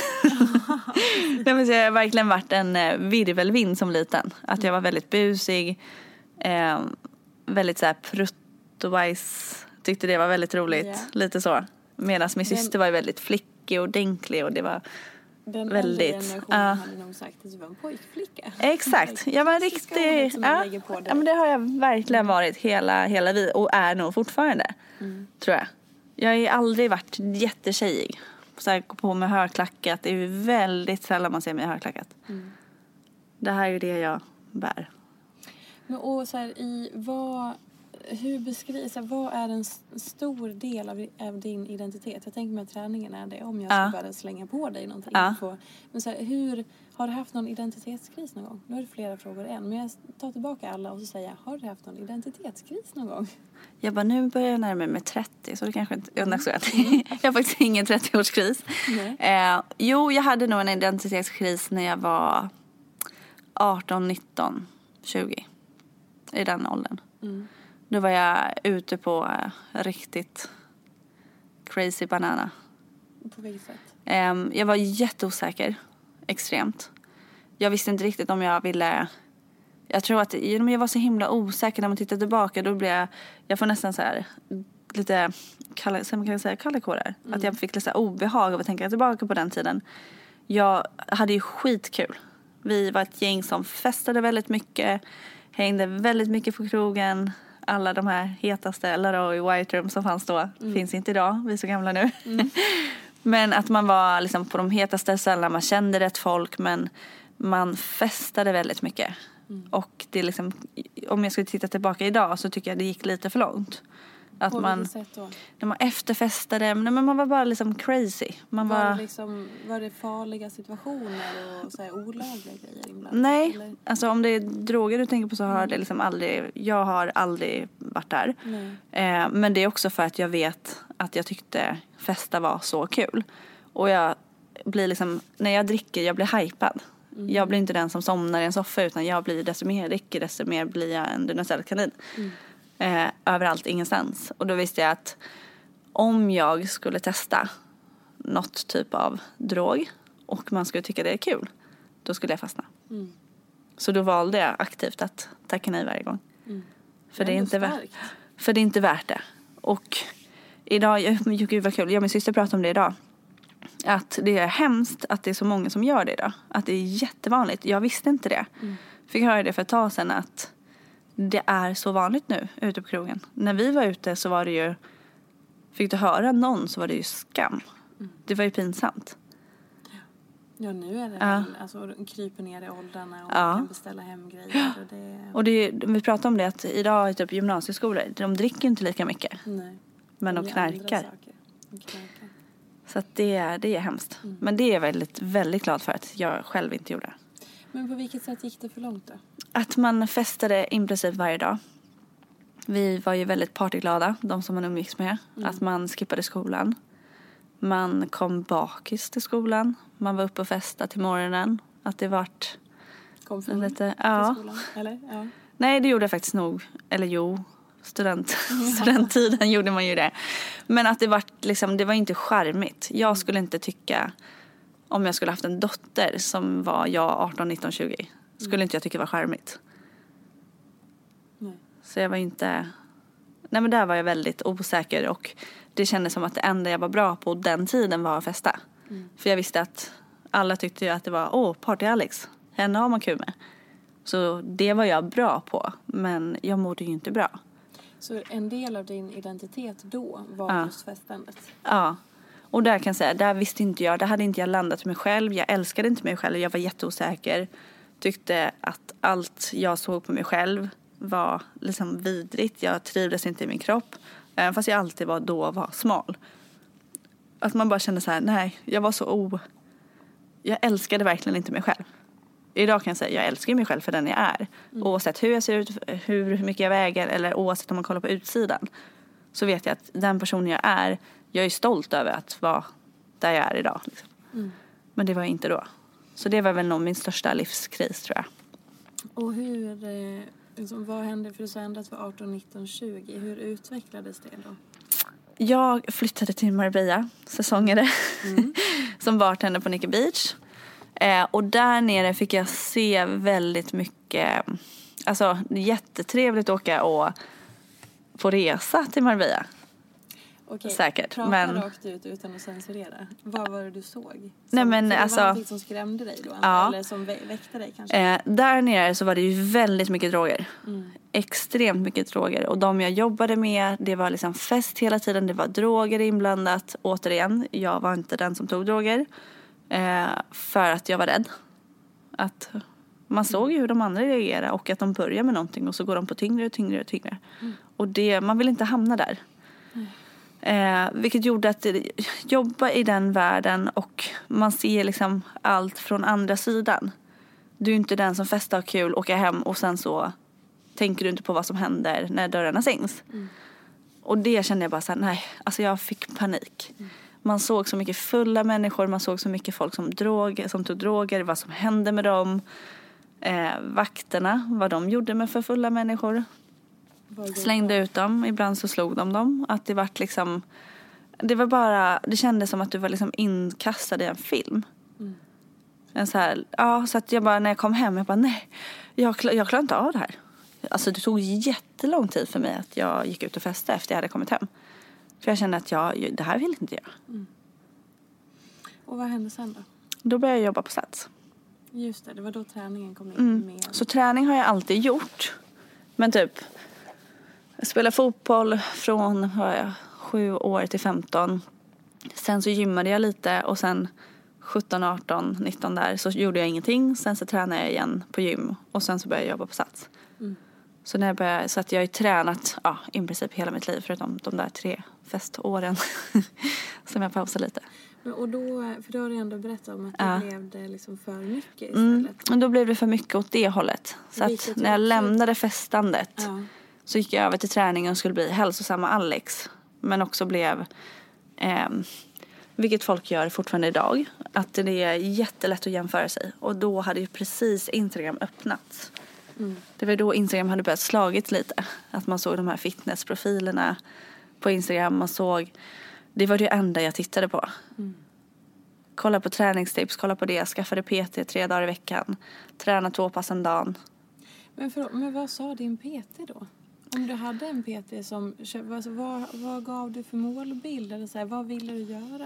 Nej, men så jag har verkligen varit en virvelvind som liten. Att jag var väldigt busig, eh, väldigt så här prutt och bajs. Tyckte det var väldigt roligt, yeah. Lite så. Medan min syster var ju väldigt flickig och dänklig och det var den väldigt, generationen uh, hade nog sagt att du var en pojkflicka. Exakt, jag var riktigt, ja, ja, men det har jag verkligen varit hela, hela vi och är nog fortfarande, mm. tror jag. Jag har ju aldrig varit jättetjejig. Så här, gå på med högklackat, det är ju väldigt sällan man ser mig högklackat. Mm. Det här är ju det jag bär. Men och så här, i vad... Hur beskrivs, vad är en stor del av, av din identitet? Jag tänker mig att träningen är det, om jag ska ja. bara slänga på dig någonting. Ja. På, men så här, hur, har du haft någon identitetskris någon gång? Nu är det flera frågor än, men jag tar tillbaka alla och så säger jag, har du haft någon identitetskris någon gång? Jag bara, nu börjar jag närma mig trettio, så det kanske inte, jag, mm. mm. jag har faktiskt ingen trettio-årskris. Eh, jo, jag hade nog en identitetskris när jag var arton, nitton, tjugo. I den åldern. Mm. Då var jag ute på uh, riktigt crazy banana. På vilket sätt? Um, jag var jätteosäker. Extremt. Jag visste inte riktigt om jag ville... Jag tror att jag var så himla osäker när man tittar tillbaka. Då blev jag... Jag får nästan så här... Lite... Kalla, så man kan säga kallekårar. Mm. Att jag fick lite obehag av att tänka tillbaka på den tiden. Jag hade ju skitkul. Vi var ett gäng som festade väldigt mycket. Hängde väldigt mycket på krogen. Alla de här hetaste Laroy White Room som fanns då mm. finns inte idag. Vi är så gamla nu. Mm. Men att man var liksom på de hetaste ställena. Man kände rätt folk. Men man festade väldigt mycket. Mm. Och det liksom, om jag skulle titta tillbaka idag så tycker jag det gick lite för långt. Att på man, vilket sätt då? När man efterfestade, men man var bara liksom crazy. Man var, var, det liksom, var det farliga situationer och så här olagliga grejer ibland? Nej, eller? Alltså om det är droger du tänker på så har mm. det liksom aldrig, jag har aldrig varit där. Eh, men det är också för att jag vet att jag tyckte festa var så kul. Och jag blir liksom, när jag dricker, jag blir hypad. Mm. Jag blir inte den som somnar i en soffa, utan jag blir, desto mer jag dricker, desto mer blir jag en Duracell-kanin. Mm. Eh, överallt, ingenstans. Och då visste jag att om jag skulle testa något typ av drog och man skulle tycka det är kul, då skulle jag fastna. Mm. Så då valde jag aktivt att tacka nej varje gång. Mm. För, det är inte värt, för det är inte värt det. Och idag, gud vad kul, jag och min syster pratade om det idag. Att det är hemskt att det är så många som gör det idag. Att det är jättevanligt. Jag visste inte det. Mm. Fick höra det för ett tag sedan att det är så vanligt nu ute på krogen. När vi var ute så var det ju... Fick du höra någon så var det ju skam. Mm. Det var ju pinsamt. Ja, ja nu är det ja. väl... Alltså, kryper ner i åldrarna och ja. kan beställa hem grejer. Och, det... och det, vi pratade om det att idag i typ gymnasieskolor, de dricker inte lika mycket. Nej. Men de, de knarkar. De knarkar. Så att det, det är hemskt. Mm. Men det är jag väldigt, väldigt glad för att jag själv inte gjorde. Men på vilket sätt gick det för långt då? Att man festade i princip varje dag. Vi var ju väldigt partyglada, de som man umgicks med. Mm. Att man skippade skolan. Man kom bakis till skolan. Man var uppe och festade till morgonen. Att det vart... Kom från lite, ja. skolan, eller? Ja. Nej, det gjorde jag faktiskt nog. Eller jo, student, ja. studenttiden gjorde man ju det. Men att det var liksom, det var inte charmigt. Jag skulle inte tycka... Om jag skulle haft en dotter som var jag arton, nitton, tjugo. Skulle mm. inte jag tycka det var charmigt. Nej. Så jag var inte... Nej, men där var jag väldigt osäker. Och det kändes som att det enda jag var bra på den tiden var att festa. Mm. För jag visste att alla tyckte ju att det var... Åh, Party Alex. Henne har man kul med. Så det var jag bra på. Men jag mådde ju inte bra. Så en del av din identitet då var ja. just festandet? Ja. Och där kan jag säga, där visste inte jag, där hade inte jag landat mig själv. Jag älskade inte mig själv, jag var jätteosäker. Tyckte att allt jag såg på mig själv var liksom vidrigt. Jag trivdes inte i min kropp. Även fast jag alltid var då var smal. Att man bara kände så här, nej, jag var så o... Jag älskade verkligen inte mig själv. Idag kan jag säga, jag älskar mig själv för den jag är. Mm. Oavsett hur jag ser ut, hur mycket jag väger, eller oavsett om man kollar på utsidan. Så vet jag att den personen jag är, jag är stolt över att vara där jag är idag. Liksom. Mm. Men det var jag inte då. Så det var väl nog min största livskris, tror jag. Och hur, eh, liksom, vad hände, för du sa ändå att det var arton, nitton, tjugo. Hur utvecklades det då? Jag flyttade till Marbella, säsongade, mm. som bartender på Nikki Beach. Eh, och där nere fick jag se väldigt mycket, alltså jättetrevligt att åka och få resa till Marbella. Okej, säkert. Prata men rakt ut utan att censurera. Vad var det du såg? Som, Nej, men det alltså, var någonting som skrämde dig då? Ja. Eller som vä- väckte dig kanske? Eh, där nere så var det ju väldigt mycket droger. Mm. Extremt mycket droger. Och de jag jobbade med, det var liksom fest hela tiden. Det var droger inblandat. Återigen, jag var inte den som tog droger. Eh, för att jag var rädd. Att man såg ju hur de andra reagerade. Och att de börjar med någonting. Och så går de på tyngre och tyngre och tyngre. Mm. Och det, man vill inte hamna där. Mm. Eh, vilket gjorde att jobba i den världen. Och man ser liksom allt från andra sidan. Du är inte den som festar och kul, åker hem och sen så tänker du inte på vad som händer när dörrarna stängs. Mm. Och det kände jag bara så här, nej, alltså jag fick panik. Mm. Man såg så mycket fulla människor, man såg så mycket folk som, drog, som tog droger, vad som hände med dem. Eh, vakterna, vad de gjorde med för fulla människor. Slängde ut dem, ibland så slog de dem. Att det var liksom, det var bara, det kändes som att du var liksom inkastad i en film. Mm. En så här, ja, så att jag bara, när jag kom hem, jag bara, nej, jag, klar, jag klarar inte av det här. Alltså det tog jättelång tid för mig att jag gick ut och festade efter jag hade kommit hem. För jag kände att jag, det här vill inte jag. Mm. Och vad hände sen då? Då började jag jobba på Sats. Just det, det var då träningen kom in mm. med. Så träning har jag alltid gjort. Men typ, jag spelade fotboll från vad jag, sju år till femton. Sen så gymmade jag lite och sen sjutton, arton, nitton där så gjorde jag ingenting. Sen så tränade jag igen på gym och sen så började jag jobba på Sats. Mm. Så, när jag började, så att jag har ju tränat ja, i princip hela mitt liv förutom de där tre feståren som jag pausade lite. Men, och då, för då har du ändå berättat om att det ja. blev det liksom för mycket istället. Mm, och då blev det för mycket åt det hållet. Så att när jag lämnade festandet ja. så gick jag över till träningen och skulle bli hälsosamma Alex. Men också blev, eh, vilket folk gör fortfarande idag, att det är jättelätt att jämföra sig. Och då hade ju precis Instagram öppnats. Mm. Det var då Instagram hade börjat slagit lite. Att man såg de här fitnessprofilerna på Instagram. Man såg, det var det enda jag tittade på. Mm. Kolla på träningstips, kolla på det. Skaffade P T tre dagar i veckan. Träna två pass en dag. Men, för, men vad sa din P T då? Om du hade en P T som, alltså, vad, vad gav du för målbild? Eller så här, vad ville du göra?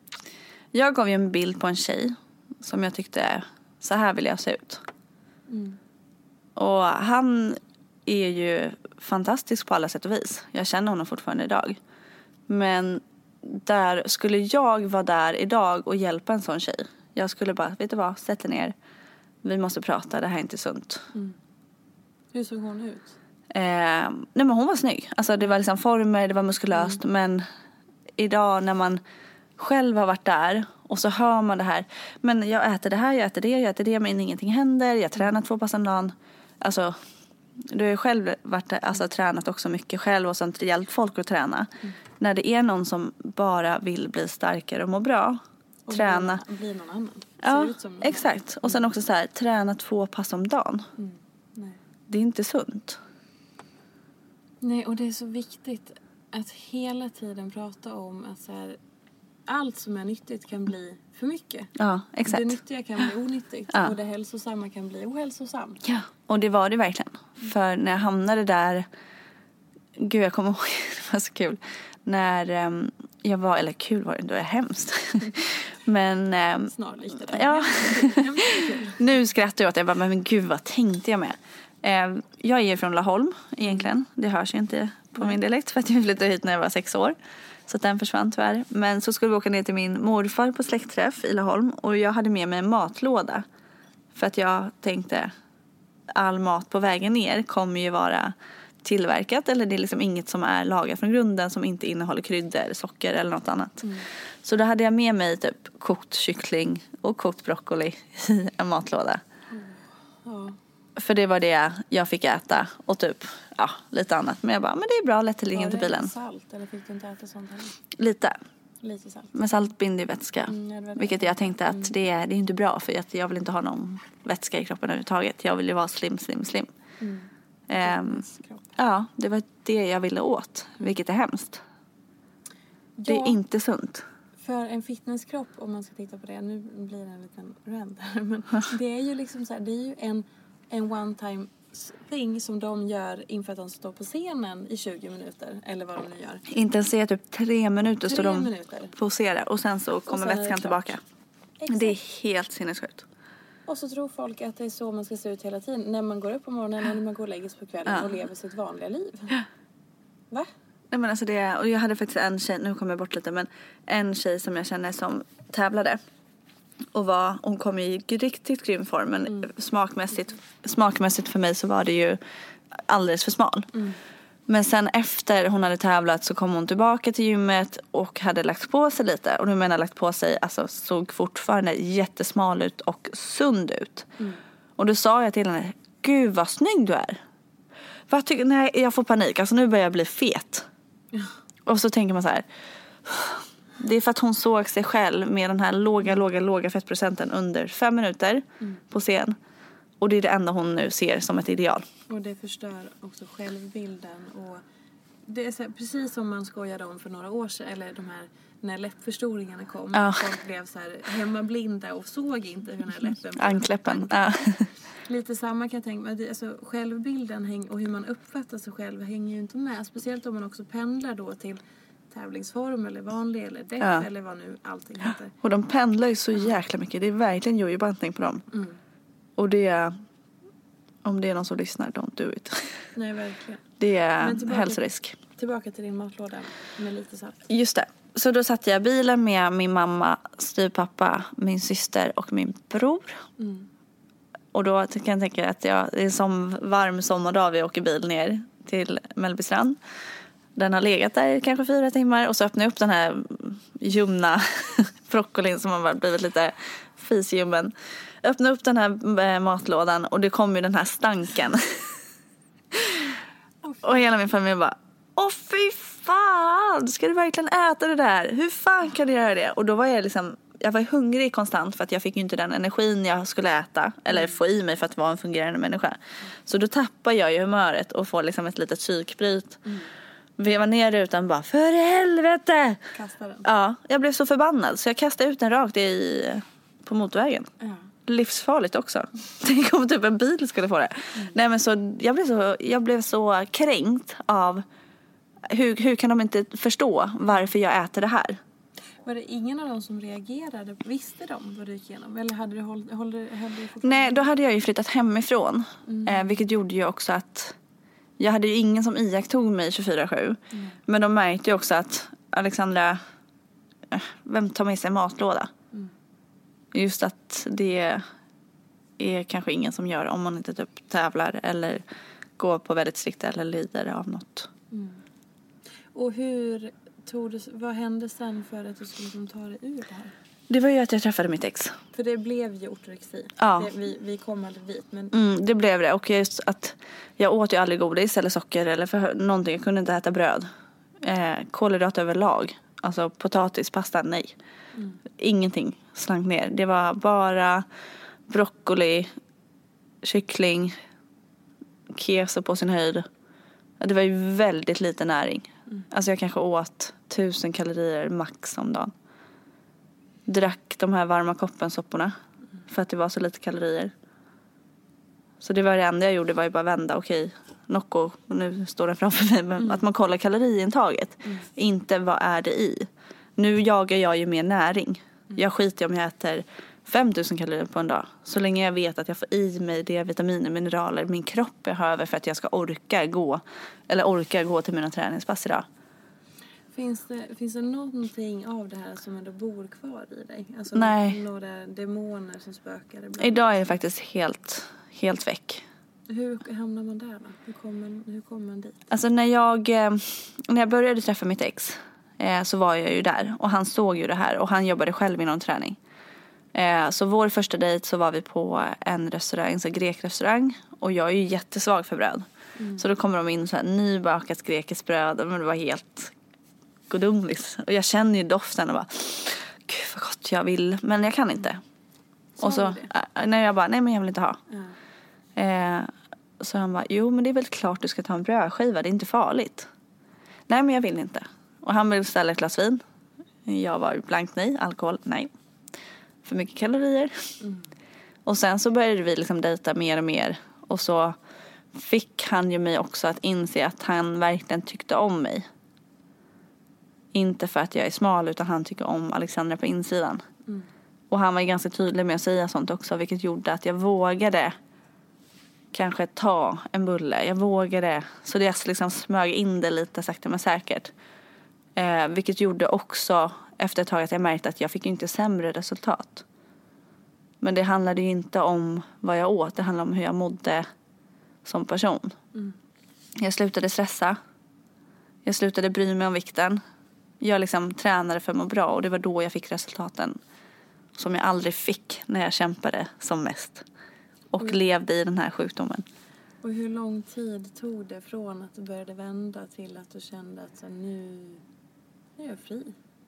Jag gav ju en bild på en tjej som jag tyckte, så här vill jag se ut. Mm. Och han är ju fantastisk på alla sätt och vis. Jag känner honom fortfarande idag. Men där skulle jag vara där idag och hjälpa en sån tjej. Jag skulle bara, vet du vad, sätt dig ner. Vi måste prata, det här är inte sunt. Mm. Hur såg hon ut? Eh, nej men hon var snygg. Alltså det var liksom former, det var muskulöst. Mm. Men idag när man själv har varit där och så hör man det här. Men jag äter det här, jag äter det, jag äter det, men ingenting händer. Jag tränar två pass om dagen. Alltså, du har ju själv varit, alltså, tränat också mycket själv och sånt, hjälpt folk att träna. Mm. När det är någon som bara vill bli starkare och må bra. Och träna. Bli, bli någon annan. Ja, ut som någon exakt. annan. Och sen också så här, träna två pass om dagen. Mm. Nej. Det är inte sunt. Nej, och det är så viktigt att hela tiden prata om att så här, allt som är nyttigt kan bli för mycket. Ja, exakt. Det nyttiga kan bli onyttigt. Ja. Och det hälsosamma kan bli ohälsosamt. Ja, och det var det verkligen. Mm. För när jag hamnade där, gud jag kommer ihåg, det var så kul. När um, jag var, eller kul var det, då är det hemskt. Men um, snarlikt det där. Ja. Nu skrattar jag åt det, jag bara, men gud vad tänkte jag med? Um, jag är från Laholm egentligen. Det hörs ju inte på mm. min dialekt för att jag flyttade hit när jag var sex år. Så att den försvann tyvärr. Men så skulle vi åka ner till min morfar på släktträff i Laholm. Och jag hade med mig en matlåda. För att jag tänkte, all mat på vägen ner kommer ju vara tillverkat. Eller det är liksom inget som är lagat från grunden. Som inte innehåller kryddor, socker eller något annat. Mm. Så då hade jag med mig typ kokt kyckling och kokt broccoli i en matlåda. Mm. Ja. För det var det jag fick äta. Och typ, ja, lite annat. Men jag bara, men det är bra, lätt till ingen till bilen. Var det salt eller fick du inte äta sånt heller? Lite. Lite salt. Men salt binder vätska. Mm, vilket jag tänkte att mm. det, är, det är inte bra. För att jag vill inte ha någon vätska i kroppen överhuvudtaget. Jag vill ju vara slim, slim, slim. Mm. Um, ja, det var det jag ville åt. Vilket är hemskt. Ja, det är inte sunt. För en fitnesskropp, om man ska titta på det. Nu blir det en liten rant här. Men det är ju liksom så här, det är ju en, en one time thing som de gör inför att de står på scenen i tjugo minuter. Eller vad de nu gör. Intensiva typ tre minuter tre står de minuter. poserar. Och sen så kommer sen vätskan tillbaka. Exakt. Det är helt sinnessjukt. Och så tror folk att det är så man ska se ut hela tiden. När man går upp på morgonen och när man går och lägger sig på kvällen ja. och lever sitt vanliga liv. Ja. Va? Nej men alltså det, och jag hade faktiskt en tjej, nu kommer jag bort lite, men en tjej som jag känner som tävlade. Och var, hon kom i riktigt grym form, men mm. smakmässigt, smakmässigt för mig så var det ju alldeles för smal. Mm. Men sen efter hon hade tävlat så kom hon tillbaka till gymmet och hade lagt på sig lite. Och nu menar jag lagt på sig, alltså såg fortfarande jättesmal ut och sund ut. Mm. Och då sa jag till henne, gud vad snygg du är. Vad tycker, nej, jag får panik, alltså nu börjar jag bli fet. Ja. Och så tänker man så här, det är för att hon såg sig själv med den här låga, låga, låga fettprocenten under fem minuter mm. på scen. Och det är det enda hon nu ser som ett ideal. Och det förstör också självbilden. Och det är så här, precis som man skojade om för några år sedan. Eller de här, när läppförstoringarna kom. Ja. Folk blev så här hemmablinda och såg inte hur den här läppen. Ankläppen. Ja. Lite samma kan jag tänka mig. Alltså, självbilden häng, och hur man uppfattar sig själv hänger ju inte med. Speciellt om man också pendlar då till tävlingsform eller vanlig eller def ja. eller vad nu allting heter. Och de pendlar ju så jäkla mycket. Det är verkligen jojo-bantning på dem. Mm. Och det är, om det är någon som lyssnar, don't do it. Nej, verkligen. Det är tillbaka, hälsorisk. Tillbaka till din matlåda med lite salt. Just det. Så då satt jag i bilen med min mamma, styvpappa, min syster och min bror. Mm. Och då kan jag tänka att jag, det är en sån varm sommardag vi åker bil ner till Mellbystrand. Den har legat där kanske fyra timmar. Och så öppnar jag upp den här ljumna broccolin som har blivit lite fisljummen. Öppna upp den här matlådan och det kommer ju den här stanken. Och hela min familj bara, åh fy fan, ska du verkligen äta det där? Hur fan kan du göra det? Och då var jag liksom, jag var hungrig konstant för att jag fick ju inte den energin jag skulle äta. Eller få i mig för att vara en fungerande människa. Så då tappar jag ju humöret och får liksom ett litet psykbryt. Mm. Veva ner rutan bara, för helvete! Kasta den. Ja, jag blev så förbannad så jag kastade ut den rakt i, på motorvägen. Mm. Livsfarligt också. Tänk om typ en bil skulle få det. Mm. Nej men så jag blev så jag blev så kränkt av hur hur kan de inte förstå varför jag äter det här? Var det ingen av dem som reagerade? Visste de vad du gick igenom? Eller hade du håll, håll, höll du Nej, då hade jag ju flyttat hemifrån. Mm. Eh, vilket gjorde ju också att jag hade ju ingen som iakttog mig tjugofyra sju. Mm. Men de märkte ju också att Alexandra, vem tar med sig matlåda? Mm. Just att det är kanske ingen som gör om man inte typ tävlar eller går på väldigt strikta eller lider av något. Mm. Och hur tog du, vad hände sen för att du skulle liksom ta dig ur det här? Det var ju att jag träffade mitt ex. För det blev ju ortorexi. Ja. Det, vi, vi kom aldrig dit. Men... Mm, det blev det. Och just att jag åt ju aldrig godis eller socker eller för någonting. Jag kunde inte äta bröd. Eh, kolhydrat överlag. Alltså potatis, pasta, nej. Mm. Ingenting slank ner. Det var bara broccoli, kyckling, keso på sin höjd. Det var ju väldigt lite näring. Mm. Alltså jag kanske åt tusen kalorier max om dagen. Drack de här varma koppensopporna. Mm. För att det var så lite kalorier. Så det var det enda jag gjorde var ju bara vända. Okej, Nocco, nu står den framför mig. Men mm. att man kollar kaloriintaget. Mm. Inte vad är det i. Nu jagar jag ju mer näring. Mm. Jag skiter om jag äter fem tusen kalorier på en dag. Så länge jag vet att jag får i mig det vitaminer, mineraler min kropp behöver för att jag ska orka gå. Eller orka gå till mina träningspass idag. Finns det, finns det någonting av det här som ändå bor kvar i dig? Alltså Nej. Några demoner som spökar? Idag är det faktiskt helt, helt väck. Hur hamnar man där då? Hur kommer, hur kommer man dit? Alltså när jag, när jag började träffa mitt ex eh, så var jag ju där. Och han såg ju det här. Och han jobbade själv inom träning. Eh, så vår första dejt så var vi på en restaurang, en grekrestaurang. Och jag är ju jättesvag för bröd. Mm. Så då kommer de in så här nybakat grekiskt bröd. Men det var helt godomligt. Och jag känner ju doften och bara, gud vad gott jag vill. Men jag kan inte. Så och så, äh, när jag bara, nej men jag vill inte ha. Ja. Eh, så han bara, jo men det är väl klart du ska ta en brödskiva, det är inte farligt. Nej men jag vill inte. Och han vill ställa ett glas vin. Jag var blankt nej, alkohol, nej. För mycket kalorier. Mm. Och sen så började vi liksom dejta mer och mer. Och så fick han ju mig också att inse att han verkligen tyckte om mig. Inte för att jag är smal utan han tycker om Alexandra på insidan. Mm. Och han var ganska tydlig med att säga sånt också. Vilket gjorde att jag vågade kanske ta en bulle. Jag vågade. Så det liksom smög in det lite sakta men säkert. Eh, vilket gjorde också efter ett tag att jag märkte att jag fick inte sämre resultat. Men det handlade ju inte om vad jag åt. Det handlade om hur jag mådde som person. Mm. Jag slutade stressa. Jag slutade bry mig om vikten. Jag liksom tränade för att må bra. Och det var då jag fick resultaten som jag aldrig fick när jag kämpade som mest. Och mm. levde i den här sjukdomen. Och hur lång tid tog det från att du började vända till att du kände att så, nu, nu är jag fri?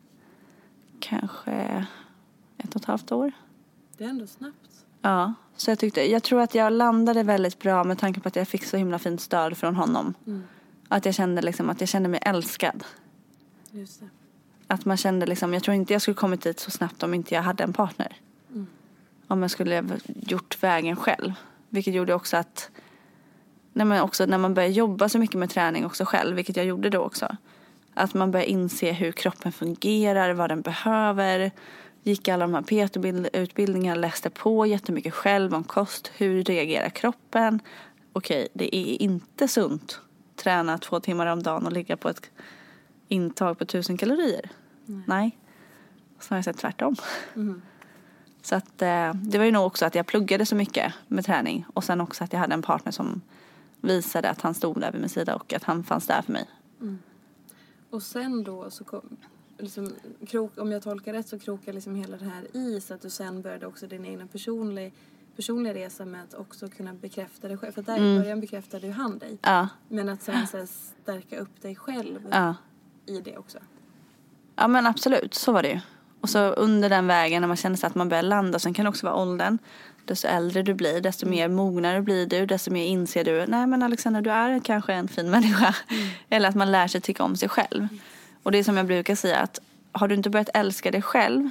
Kanske ett och ett halvt år. Det är ändå snabbt. Ja, så jag tyckte, jag tror att jag landade väldigt bra med tanke på att jag fick så himla fint stöd från honom. Mm. Att jag kände liksom att jag kände mig älskad. Just det. Att man kände liksom, jag tror inte jag skulle kommit dit så snabbt om inte jag hade en partner. Mm. Om jag skulle ha gjort vägen själv. Vilket gjorde också att, när man, också, när man började jobba så mycket med träning också själv, vilket jag gjorde då också. Att man börjar inse hur kroppen fungerar, vad den behöver. Gick alla de här P T-utbildningarna, läste på jättemycket själv om kost. Hur reagerar kroppen? Okej, det är inte sunt. Träna två timmar om dagen och ligga på ett intag på tusen kalorier. Nej. Nej. Så har jag sett tvärtom. Mm. Så att eh, det var ju nog också att jag pluggade så mycket med träning. Och sen också att jag hade en partner som visade att han stod där vid min sida och att han fanns där för mig. Mm. Och sen då så kom, liksom, krok, om jag tolkar rätt så krokar liksom hela det här i så att du sen började också din egna personliga, personliga resa med att också kunna bekräfta dig själv. För där mm. i början bekräftade ju han dig. Ja. Men att sen så stärka upp dig själv ja. i det också. Ja men absolut, så var det ju. Och så under den vägen när man känner sig att man börjar landa, sen kan det också vara åldern. Desto äldre du blir, desto mer mognare blir du, desto mer inser du, nej men Alexandra, du är kanske en fin människa. Mm. Eller att man lär sig tycka om sig själv. Mm. Och det är som jag brukar säga, att har du inte börjat älska dig själv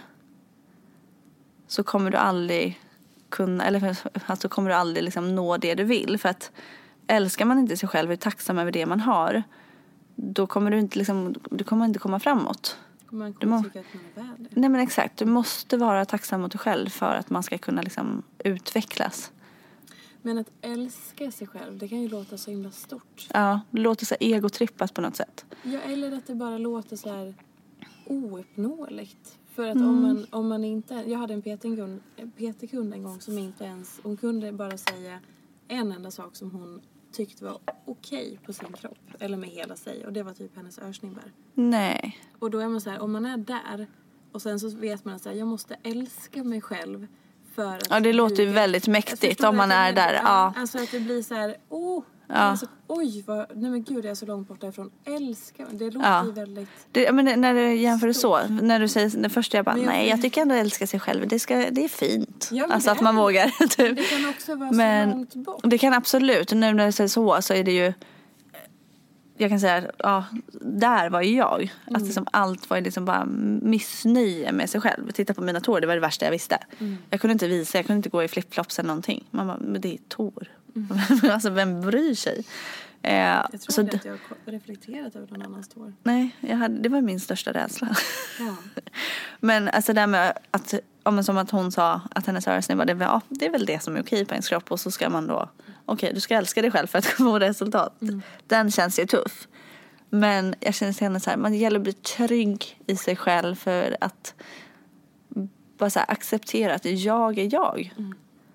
så kommer du aldrig kunna, eller alltså kommer du aldrig liksom nå det du vill. För att älskar man inte sig själv och är tacksam över det man har, då kommer du inte liksom, du kommer inte komma framåt. Man kommer må- tycka att man är värd det. Nej men exakt, du måste vara tacksam mot dig själv för att man ska kunna liksom utvecklas. Men att älska sig själv, det kan ju låta så himla stort. Ja, det låter så egotrippat på något sätt. Ja, eller att det bara låter så här ouppnåeligt. För att mm. om, man, om man inte... Jag hade en P T-kund, P T-kund en gång som inte ens... Hon kunde bara säga en enda sak som hon tyckte var okej på sin kropp. Eller med hela sig. Och det var typ hennes örsnibbar. Nej. Och då är man så här, om man är där och sen så vet man att jag måste älska mig själv. För att ja, det låter ju väldigt mäktigt om man är där. Ja. Alltså att det blir så här, åh, ja. Alltså, oj, vad, nej men gud, jag är så långt bort därifrån. Älska, det låter ja. ju väldigt... Det, men när du jämför det så, när du säger det första, jag bara, jag nej, jag tycker ändå att älska sig själv. Det, ska, det är fint. Ja, alltså att man är, vågar. Typ. Det kan också vara men, så långt bort. Det kan absolut, nu när du säger så, så är det ju... Jag kan säga, ja, där var ju jag. Mm. Att liksom allt var liksom bara missnöje med sig själv. Titta på mina tår, det var det värsta jag visste. Mm. Jag kunde inte visa, jag kunde inte gå i flipflops eller någonting. Man bara, men det är tår. Mm. Alltså, vem bryr sig? Eh, jag tror så inte att jag har reflekterat över någon annans tår. Nej, jag hade, det var min största rädsla. Ja. Men alltså det med att, om, som att hon sa att hennes örsnibb var det, ja, det är väl det som är okej på ens kropp. Och så ska man då, okej, okay, du ska älska dig själv för att få resultat. Mm. Den känns ju tuff. Men jag känner henne så här, man gäller att bli trygg i sig själv för att bara så här, acceptera att jag är jag. Mm.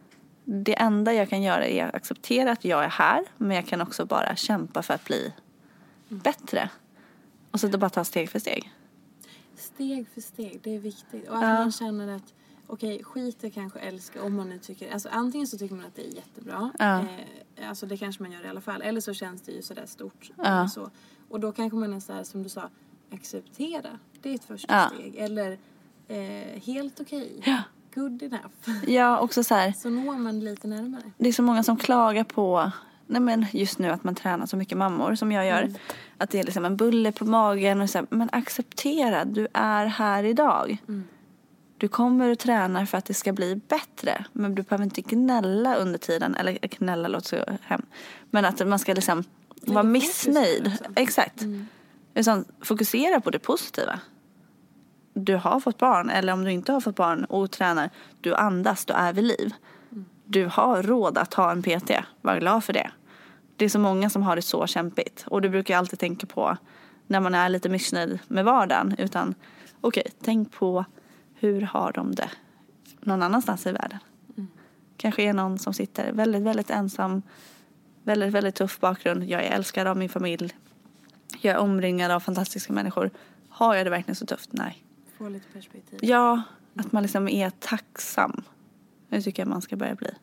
det enda jag kan göra är att acceptera att jag är här. Men jag kan också bara kämpa för att bli mm. bättre. Och så bara ta steg för steg. Steg för steg, det är viktigt. Och att ja. man känner att okej, okay, skit är kanske älska om man nu tycker, alltså antingen så tycker man att det är jättebra. Ja. Eh, alltså det kanske man gör i alla fall. Eller så känns det ju sådär stort. Ja. Så. Och då kanske man är så här, som du sa, acceptera. Det är ett första ja. steg. Eller eh, helt okej. Okay. Ja. Good enough. Ja, också så här. Så når man lite närmare. Det är så många som klagar på, nej men just nu att man tränar så mycket mammor som jag gör. Mm. Att det är liksom en bulle på magen och så här, men acceptera, du är här idag. Mm. Du kommer att träna för att det ska bli bättre. Men du behöver inte gnälla under tiden. Eller gnälla låter så hem. Men att man ska liksom vara missnöjd. Exakt. Mm. Utan fokusera på det positiva. Du har fått barn. Eller om du inte har fått barn och tränar. Du andas, du är vid liv. Mm. Du har råd att ha en P T. Var glad för det. Det är så många som har det så kämpigt. Och du brukar alltid tänka på när man är lite missnöjd med vardagen. Utan okej, okay, tänk på hur har de det någon annanstans i världen. Mm. Kanske är någon som sitter väldigt, väldigt ensam. Väldigt, väldigt tuff bakgrund. Jag är älskad av min familj. Jag är omringad av fantastiska människor. Har jag det verkligen så tufft? Nej. Få lite perspektiv. Ja, att man liksom är tacksam. Det tycker jag man ska börja bli.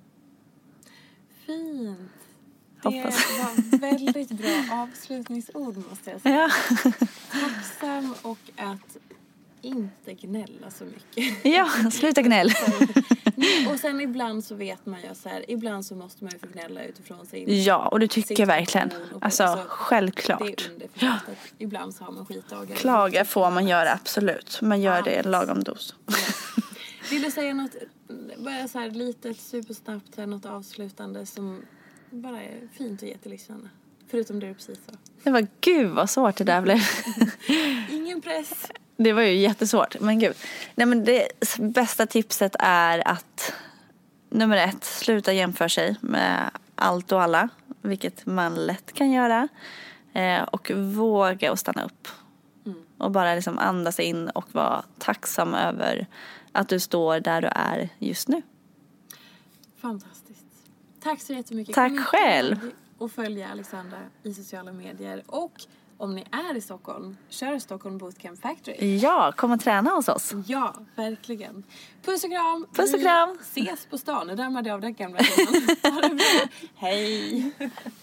Fint. Hoppas. Det var väldigt bra avslutningsord måste jag säga. Ja. Tacksam och att inte gnälla så mycket. Ja, sluta gnäll. Och sen ibland så vet man ju så här, ibland så måste man ju få gnälla utifrån sin. Ja, och det tycker jag verkligen. Alltså, alltså självklart. Det är underförstått ja. att ibland så har man skitdagar. Klaga får man göra, absolut. Man gör ja. det i lagom dos. Ja. Vill du säga något, bara så här litet, supersnabbt, här, något avslutande som bara är fint att ge till lyssnarna? Förutom det du precis sa. Det var gud vad svårt det där blev. Ingen press. Det var ju jättesvårt, men gud. Nej, men det bästa tipset är att nummer ett, sluta jämföra sig med allt och alla, vilket man lätt kan göra. Eh, och våga och stanna upp. Mm. Och bara liksom andas in och vara tacksam över att du står där du är just nu. Fantastiskt. Tack så jättemycket. Tack själv. Och följa Alexandra i sociala medier. Och om ni är i Stockholm, kör Stockholm Bootcamp Factory. Ja, kom och träna hos oss. Ja, verkligen. Puss och kram. Puss och kram. Vi ses på stan. Nu dammade jag av den gamla filmen. Ha det bra. Hej.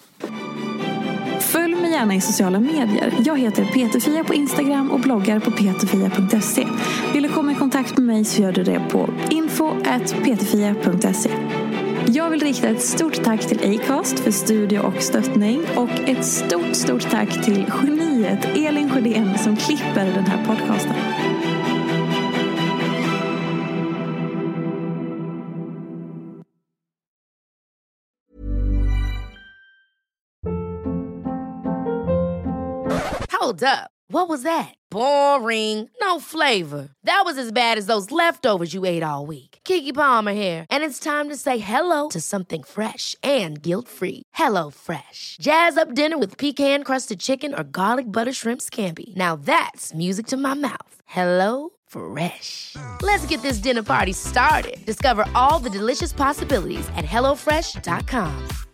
Följ mig gärna i sociala medier. Jag heter Peterfia på Instagram och bloggar på peterfia punkt se. Vill du komma i kontakt med mig så gör du det på info at peterfia punkt se. Jag vill rikta ett stort tack till Acast för studio och stöttning. Och ett stort, stort tack till geniet Elin Sjödén som klipper den här podcasten. Hold up. What was that? Boring. No flavor. That was as bad as those leftovers you ate all week. Keke Palmer here, and it's time to say hello to something fresh and guilt-free. Hello Fresh. Jazz up dinner with pecan-crusted chicken or garlic butter shrimp scampi. Now that's music to my mouth. Hello Fresh. Let's get this dinner party started. Discover all the delicious possibilities at hello fresh dot com.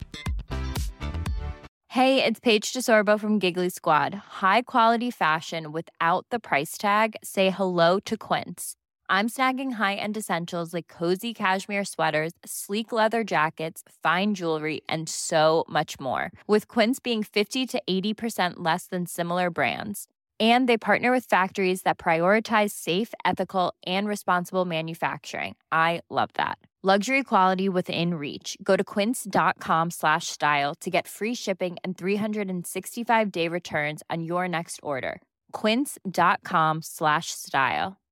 Hey, it's Paige DeSorbo from Giggly Squad. High quality fashion without the price tag. Say hello to Quince. I'm snagging high-end essentials like cozy cashmere sweaters, sleek leather jackets, fine jewelry, and so much more. With Quince being fifty to eighty percent less than similar brands. And they partner with factories that prioritize safe, ethical, and responsible manufacturing. I love that. Luxury quality within reach. Go to quince.com slash style to get free shipping and three sixty-five day returns on your next order. Quince.com slash style.